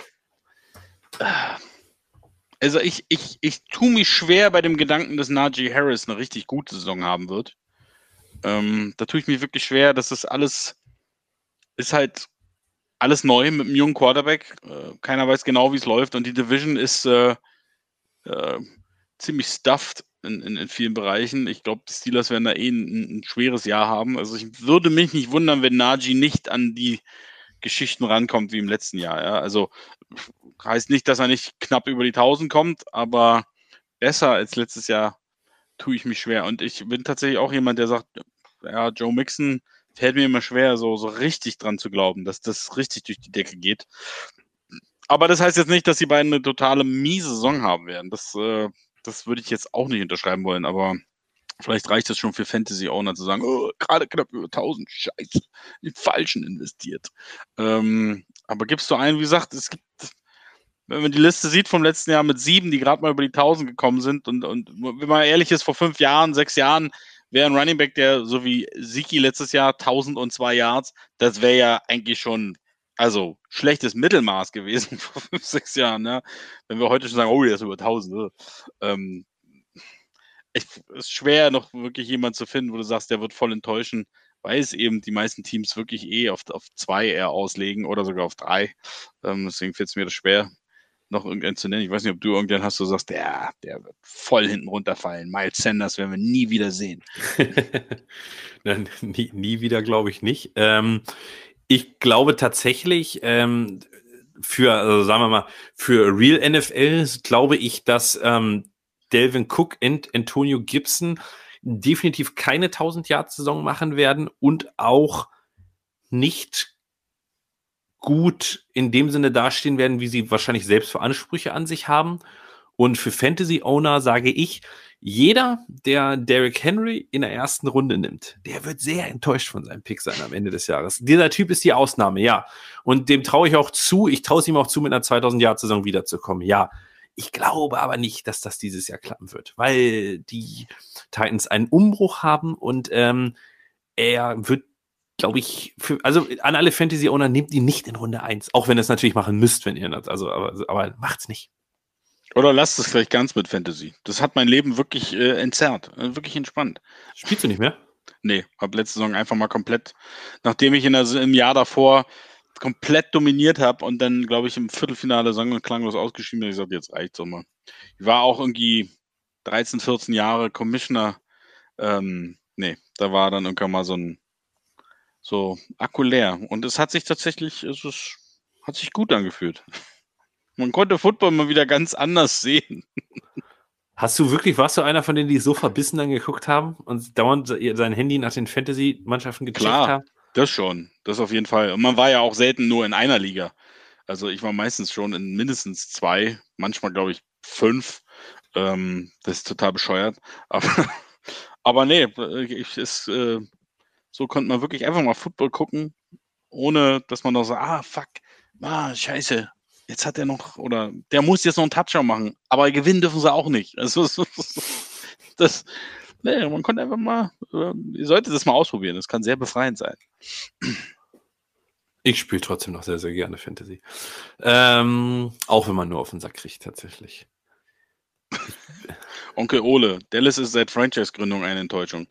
Also ich tue mich schwer bei dem Gedanken, dass Najee Harris eine richtig gute Saison haben wird. Da tue ich mich wirklich schwer, dass das alles ist halt alles neu mit einem jungen Quarterback. Keiner weiß genau, wie es läuft und die Division ist ziemlich stuffed in vielen Bereichen. Ich glaube, die Steelers werden da ein schweres Jahr haben. Also ich würde mich nicht wundern, wenn Najee nicht an die Geschichten rankommt wie im letzten Jahr. Ja? Also heißt nicht, dass er nicht knapp über die 1000 kommt, aber besser als letztes Jahr tue ich mich schwer. Und ich bin tatsächlich auch jemand, der sagt, ja, Joe Mixon fällt mir immer schwer, so richtig dran zu glauben, dass das richtig durch die Decke geht. Aber das heißt jetzt nicht, dass die beiden eine totale miese Saison haben werden. Das würde ich jetzt auch nicht unterschreiben wollen, aber vielleicht reicht das schon für Fantasy-Owner zu sagen, oh, gerade knapp über 1000, scheiße, den Falschen investiert. Aber gibst du einen, wie gesagt, es gibt, wenn man die Liste sieht vom letzten Jahr mit 7, die gerade mal über die 1000 gekommen sind und wenn man ehrlich ist, vor 5 Jahren, 6 Jahren wäre ein Running Back, der so wie Siki letztes Jahr 1002 Yards, das wäre ja eigentlich schon, also schlechtes Mittelmaß gewesen vor 5, 6 Jahren. Ne? Wenn wir heute schon sagen, oh, der ist über 1000. Es ist schwer, noch wirklich jemanden zu finden, wo du sagst, der wird voll enttäuschen, weil es eben die meisten Teams wirklich auf 2 eher auslegen oder sogar auf 3. Deswegen fällt es mir das schwer, noch irgendeinen zu nennen. Ich weiß nicht, ob du irgendeinen hast, wo du sagst, der wird voll hinten runterfallen. Miles Sanders werden wir nie wieder sehen. Nein, nie wieder glaube ich nicht. Ich glaube tatsächlich, sagen wir mal, für Real NFL glaube ich, dass Dalvin Cook und Antonio Gibson definitiv keine 1000-Yard-Saison machen werden und auch nicht gut in dem Sinne dastehen werden, wie sie wahrscheinlich selbst für Ansprüche an sich haben. Und für Fantasy-Owner sage ich, jeder, der Derrick Henry in der ersten Runde nimmt, der wird sehr enttäuscht von seinem Pick sein am Ende des Jahres. Dieser Typ ist die Ausnahme, ja. Und dem traue ich auch zu, ich traue es ihm auch zu, mit einer 2000-Yard-Saison wiederzukommen, ja. Ich glaube aber nicht, dass das dieses Jahr klappen wird, weil die Titans einen Umbruch haben und er wird, glaube ich, also an alle Fantasy-Owner, nehmt ihn nicht in Runde 1, auch wenn ihr es natürlich machen müsst, wenn ihr das, aber macht's nicht. Oder lasst es gleich ganz mit Fantasy. Das hat mein Leben wirklich entzerrt, wirklich entspannt. Spielst du nicht mehr? Nee, habe letzte Saison einfach mal komplett, nachdem ich im Jahr davor komplett dominiert habe und dann, glaube ich, im Viertelfinale sang- und klanglos ausgeschieden, habe ich gesagt, jetzt reicht's doch mal. Ich war auch irgendwie 13, 14 Jahre Commissioner. Da war dann irgendwann mal so Akku leer. Und es hat sich tatsächlich, hat sich gut angefühlt. Man konnte Football mal wieder ganz anders sehen. Warst du einer von denen, die so verbissen dann geguckt haben und dauernd sein Handy nach den Fantasy-Mannschaften gecheckt haben? Das schon, das auf jeden Fall. Und man war ja auch selten nur in einer Liga. Also ich war meistens schon in mindestens 2, manchmal glaube ich 5. Das ist total bescheuert. Aber nee, so konnte man wirklich einfach mal Football gucken, ohne dass man noch so, scheiße, jetzt hat er noch, oder der muss jetzt noch einen Touchdown machen, aber gewinnen dürfen sie auch nicht. Also man konnte einfach mal, ihr solltet das mal ausprobieren, das kann sehr befreiend sein. Ich spiele trotzdem noch sehr, sehr gerne Fantasy. Auch wenn man nur auf den Sack kriegt, tatsächlich. Onkel Ole, Dallas ist seit Franchise-Gründung eine Enttäuschung.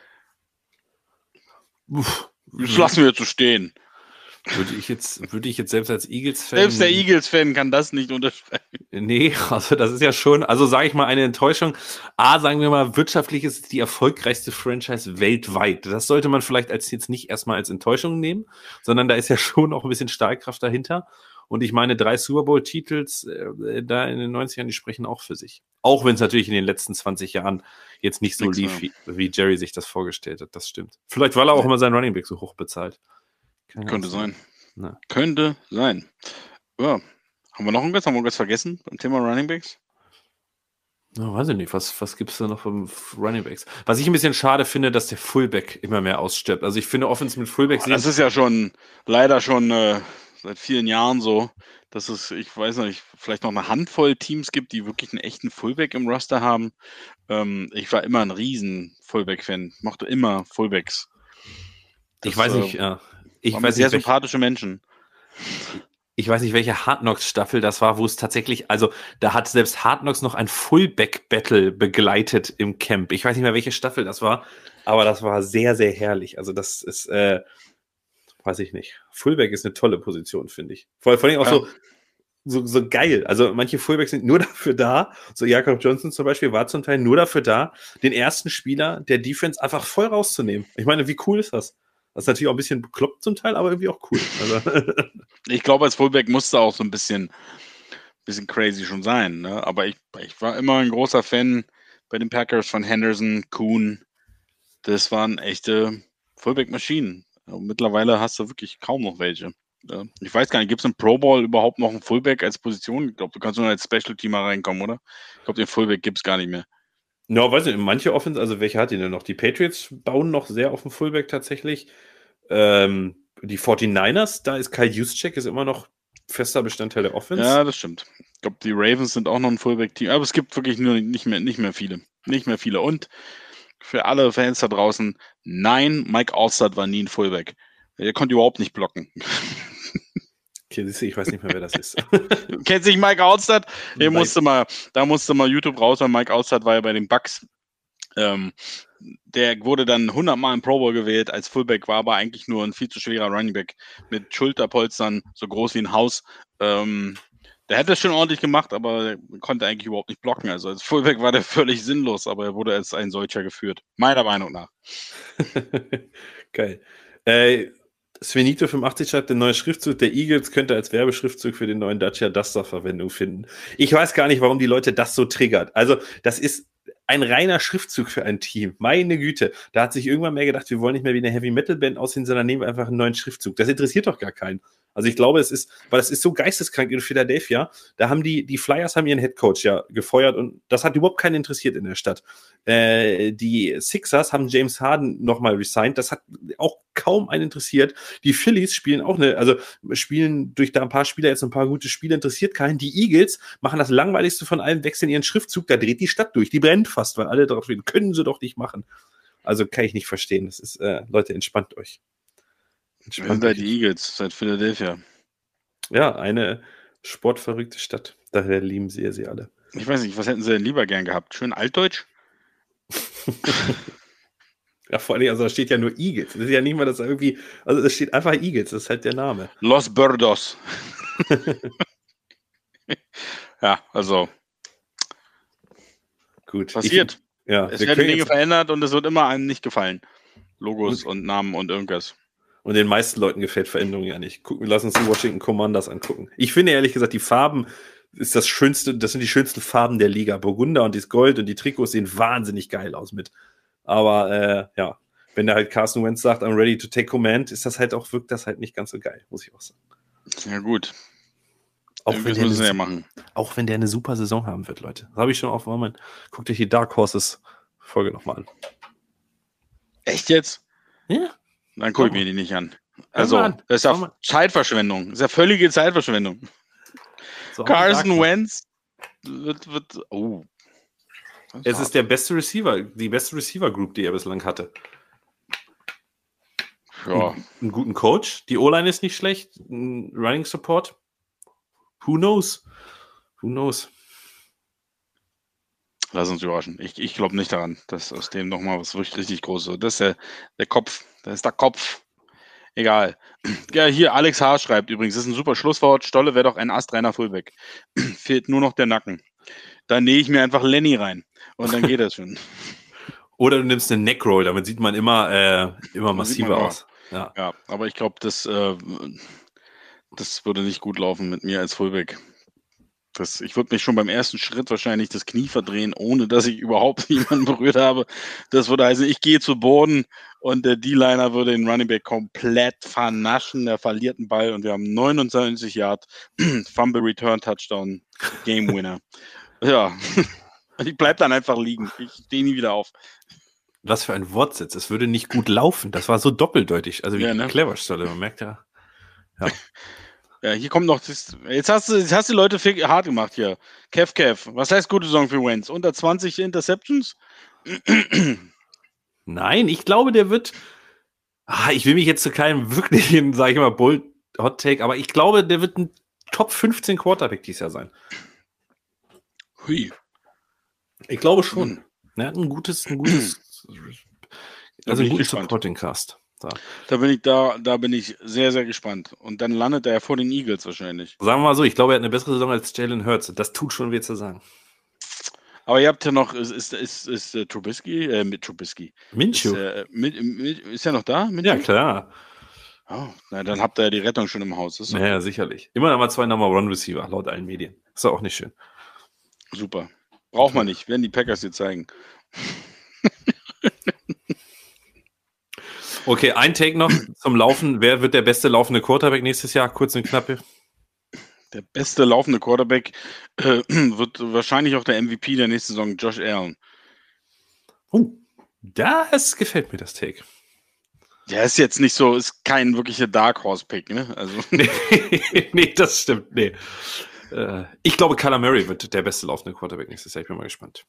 Das lassen wir jetzt so stehen. Würde ich jetzt selbst als Eagles-Fan... Selbst der Eagles-Fan kann das nicht unterschreiben. Nee, also das ist ja schon, also sage ich mal, eine Enttäuschung. Sagen wir mal, wirtschaftlich ist es die erfolgreichste Franchise weltweit. Das sollte man vielleicht jetzt nicht erstmal als Enttäuschung nehmen, sondern da ist ja schon auch ein bisschen Stahlkraft dahinter. Und ich meine, 3 Super Bowl-Titels da in den 90ern, die sprechen auch für sich. Auch wenn es natürlich in den letzten 20 Jahren jetzt nicht so lief, wie Jerry sich das vorgestellt hat. Das stimmt. Vielleicht, weil er auch immer seinen Running Back so hoch bezahlt. Könnte sein. Könnte sein. Ja. Haben wir noch irgendwas vergessen beim Thema Running Backs? Ja, weiß ich nicht, was gibt es da noch vom Running Backs? Was ich ein bisschen schade finde, dass der Fullback immer mehr ausstirbt. Also ich finde Offense mit Fullbacks... Das ist ja leider schon seit vielen Jahren so, dass es, ich weiß nicht, vielleicht noch eine Handvoll Teams gibt, die wirklich einen echten Fullback im Roster haben. Ich war immer ein riesen Fullback-Fan, mochte immer Fullbacks. Ich weiß nicht, sehr sympathische Menschen. Ich weiß nicht, welche Hard Knocks Staffel das war, wo es tatsächlich, also da hat selbst Hard Knocks noch ein Fullback-Battle begleitet im Camp. Ich weiß nicht mehr, welche Staffel das war, aber das war sehr, sehr herrlich. Also das ist, weiß ich nicht. Fullback ist eine tolle Position, finde ich. Vor allem auch so geil. Also manche Fullbacks sind nur dafür da, so Jakob Johnson zum Beispiel war zum Teil nur dafür da, den ersten Spieler der Defense einfach voll rauszunehmen. Ich meine, wie cool ist das? Das ist natürlich auch ein bisschen bekloppt zum Teil, aber irgendwie auch cool. Also ich glaube, als Fullback musste auch so ein bisschen crazy schon sein. Ne? Aber ich war immer ein großer Fan bei den Packers von Henderson, Kuhn. Das waren echte Fullback-Maschinen. Mittlerweile hast du wirklich kaum noch welche. Ich weiß gar nicht, gibt es im Pro Bowl überhaupt noch einen Fullback als Position? Ich glaube, du kannst nur als Special-Teamer reinkommen, oder? Ich glaube, den Fullback gibt es gar nicht mehr. Ja, weiß nicht, manche Offense, also welche hat die denn noch? Die Patriots bauen noch sehr auf den Fullback tatsächlich. Die 49ers, da ist Kyle Juszczyk, ist immer noch fester Bestandteil der Offense. Ja, das stimmt. Ich glaube, die Ravens sind auch noch ein Fullback-Team, aber es gibt wirklich nur nicht mehr viele. Nicht mehr viele. Und für alle Fans da draußen, nein, Mike Alstott war nie ein Fullback. Der konnte überhaupt nicht blocken. Okay, ich weiß nicht mehr, wer das ist. Kennt sich Mike Alstott? Da musste mal YouTube raus, weil Mike Alstott war ja bei den Bucks. Der wurde dann 100-mal im Pro Bowl gewählt. Als Fullback war aber eigentlich nur ein viel zu schwerer Running Back mit Schulterpolstern, so groß wie ein Haus. Der hätte es schon ordentlich gemacht, aber der konnte eigentlich überhaupt nicht blocken. Also als Fullback war der völlig sinnlos, aber er wurde als ein solcher geführt. Meiner Meinung nach. Geil. Svenito 85 schreibt, der neue Schriftzug der Eagles könnte als Werbeschriftzug für den neuen Dacia Duster Verwendung finden. Ich weiß gar nicht, warum die Leute das so triggert. Also das ist ein reiner Schriftzug für ein Team. Meine Güte. Da hat sich irgendwann mehr gedacht, wir wollen nicht mehr wie eine Heavy-Metal-Band aussehen, sondern nehmen einfach einen neuen Schriftzug. Das interessiert doch gar keinen. Also ich glaube, weil es ist so geisteskrank in Philadelphia, da haben die Flyers haben ihren Headcoach ja gefeuert und das hat überhaupt keinen interessiert in der Stadt. Die Sixers haben James Harden nochmal resigned, das hat auch kaum einen interessiert. Die Phillies spielen spielen durch da ein paar Spieler jetzt ein paar gute Spiele, interessiert keinen. Die Eagles machen das langweiligste von allem, wechseln ihren Schriftzug, da dreht die Stadt durch, die brennt fast, weil alle drauf stehen, können sie doch nicht machen. Also kann ich nicht verstehen, das ist, Leute, entspannt euch. Seit die Eagles, seit Philadelphia. Ja, eine sportverrückte Stadt. Daher lieben sie alle. Ich weiß nicht, was hätten sie denn lieber gern gehabt? Schön altdeutsch? Ja, vor allem, also da steht ja nur Eagles. Das ist ja nicht mal das irgendwie, also da steht einfach Eagles, das ist halt der Name. Los Birdos. Ja, also. Gut. Passiert. Es werden Dinge verändert und es wird immer einem nicht gefallen. Logos und Namen und irgendwas. Und den meisten Leuten gefällt Veränderung ja nicht. Lass uns die Washington Commanders angucken. Ich finde ehrlich gesagt, die Farben ist das sind die schönsten Farben der Liga. Burgunder und das Gold und die Trikots sehen wahnsinnig geil aus mit. Aber wenn der halt Carson Wentz sagt, I'm ready to take command, wirkt das halt nicht ganz so geil, muss ich auch sagen. Ja gut. Auch wenn der eine super Saison haben wird, Leute. Das habe ich schon auf Moment. Guckt euch die Dark Horses Folge nochmal an. Echt jetzt? Ja. Dann gucke ich mir die nicht an. Also, das ist ja Zeitverschwendung. Das ist ja völlige Zeitverschwendung. So, Carson Wentz wird es ist der beste Receiver, die beste Receiver-Group, die er bislang hatte. Ja. Einen guten Coach. Die O-Line ist nicht schlecht. Ein Running Support. Who knows? Lass uns überraschen. Ich glaube nicht daran, dass aus dem nochmal was wirklich richtig Großes wird. Das ist der Kopf. Das ist der Kopf. Egal. Ja, hier, Alex H. schreibt übrigens, das ist ein super Schlusswort. Stolle wäre doch ein astreiner Fullback. Fehlt nur noch der Nacken. Da nähe ich mir einfach Lenny rein. Und dann geht das schon. Oder du nimmst einen Neckroll, damit sieht man immer massiver aus. Ja, aber ich glaube, das das würde nicht gut laufen mit mir als Fullback. Ich würde mich schon beim ersten Schritt wahrscheinlich das Knie verdrehen, ohne dass ich überhaupt jemanden berührt habe. Das würde heißen, ich gehe zu Boden und der D-Liner würde den Running Back komplett vernaschen. Der verliert den Ball und wir haben 99 Yard Fumble Return Touchdown Game Winner. Ja, ich bleibe dann einfach liegen. Ich stehe nie wieder auf. Was für ein Wortsitz. Es würde nicht gut laufen. Das war so doppeldeutig. Also wie clever, Stolle. Man merkt ja. Ja, hier kommt noch, jetzt hast du die Leute hart gemacht hier. Kev, was heißt gute Saison für Wentz? Unter 20 Interceptions? Nein, ich glaube, der wird, ich will mich jetzt zu keinem wirklichen, sage ich mal, Bold Hot Take, aber ich glaube, der wird ein Top 15 Quarterback dieses Jahr sein. Hui. Ich glaube schon. Er hat ein gutes Supporting Cast. Da bin ich sehr, sehr gespannt. Und dann landet er vor den Eagles wahrscheinlich. Sagen wir mal so, ich glaube, er hat eine bessere Saison als Jalen Hurts. Das tut schon weh zu sagen. Aber ihr habt ja noch, ist Trubisky, mit Trubisky. Minshew. Ist er noch da? Ja, klar. Oh, na, dann habt ihr ja die Rettung schon im Haus. Okay. Ja, sicherlich. Immer noch mal 2 Number One Receiver, laut allen Medien. Ist doch auch nicht schön. Super. Braucht man nicht, werden die Packers dir zeigen. Okay, ein Take noch zum Laufen. Wer wird der beste laufende Quarterback nächstes Jahr? Kurz und knapp. Der beste laufende Quarterback wird wahrscheinlich auch der MVP der nächsten Saison, Josh Allen. Das gefällt mir, das Take. Der ist jetzt nicht so, ist kein wirklicher Dark Horse Pick, ne? Also. Nee, das stimmt. Nee. Ich glaube, Kyler Murray wird der beste laufende Quarterback nächstes Jahr. Ich bin mal gespannt.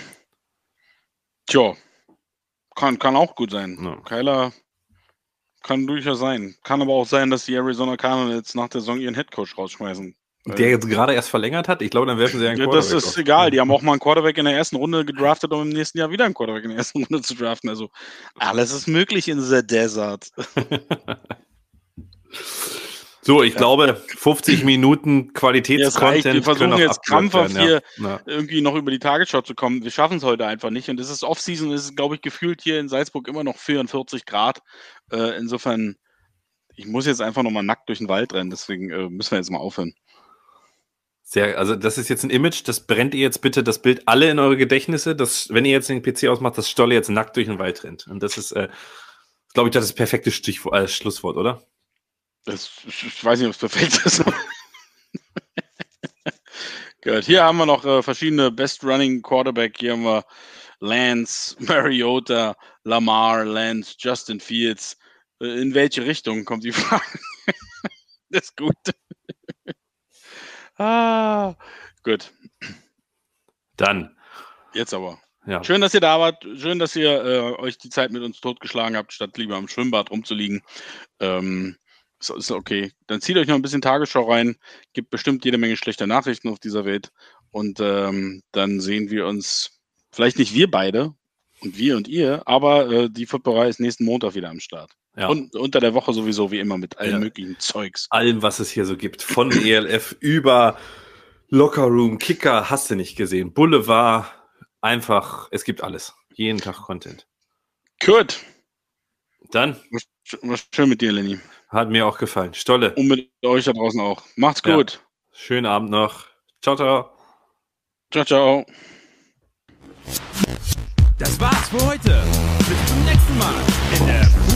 Tja, kann auch gut sein. No. Kyler kann durchaus sein. Kann aber auch sein, dass die Arizona Cardinals jetzt nach der Saison ihren Headcoach rausschmeißen. Der jetzt gerade erst verlängert hat? Ich glaube, dann werfen sie einen Quarterback. Das ist egal. Die haben auch mal einen Quarterback in der ersten Runde gedraftet, um im nächsten Jahr wieder einen Quarterback in der ersten Runde zu draften. Also alles ist möglich in the desert. So, ich glaube, 50 Minuten Qualitätscontent. Wir versuchen jetzt krampfhaft hier irgendwie noch über die Tagesschau zu kommen. Wir schaffen es heute einfach nicht. Und es ist Offseason, es ist, glaube ich, gefühlt hier in Salzburg immer noch 44 Grad. Insofern, ich muss jetzt einfach nochmal nackt durch den Wald rennen. Deswegen müssen wir jetzt mal aufhören. Also das ist jetzt ein Image, das brennt ihr jetzt bitte das Bild alle in eure Gedächtnisse, dass, wenn ihr jetzt den PC ausmacht, dass Stolle jetzt nackt durch den Wald rennt. Und das ist, glaube ich, das perfekte Schlusswort, oder? Ich weiß nicht, ob es perfekt ist. Gut, hier haben wir noch verschiedene Best Running Quarterback. Hier haben wir Lance, Mariota, Lamar, Lance, Justin Fields. In welche Richtung kommt die Frage? Das ist gut. Gut. Dann. Jetzt aber. Ja. Schön, dass ihr da wart. Schön, dass ihr euch die Zeit mit uns totgeschlagen habt, statt lieber am Schwimmbad rumzuliegen. Ist okay. Dann zieht euch noch ein bisschen Tagesschau rein. Gibt bestimmt jede Menge schlechter Nachrichten auf dieser Welt. Und dann sehen wir uns, vielleicht nicht wir beide und wir und ihr, aber die Footballerei ist nächsten Montag wieder am Start. Ja. Und unter der Woche sowieso wie immer mit allen möglichen Zeugs. Allem, was es hier so gibt. Von ELF über Lockerroom, Kicker, hast du nicht gesehen. Boulevard, einfach, es gibt alles. Jeden Tag Content. Gut. Dann. War schön mit dir, Lenny. Hat mir auch gefallen. Stolle. Und mit euch da draußen auch. Macht's gut. Ja. Schönen Abend noch. Ciao, ciao. Ciao, ciao. Das war's für heute. Bis zum nächsten Mal in der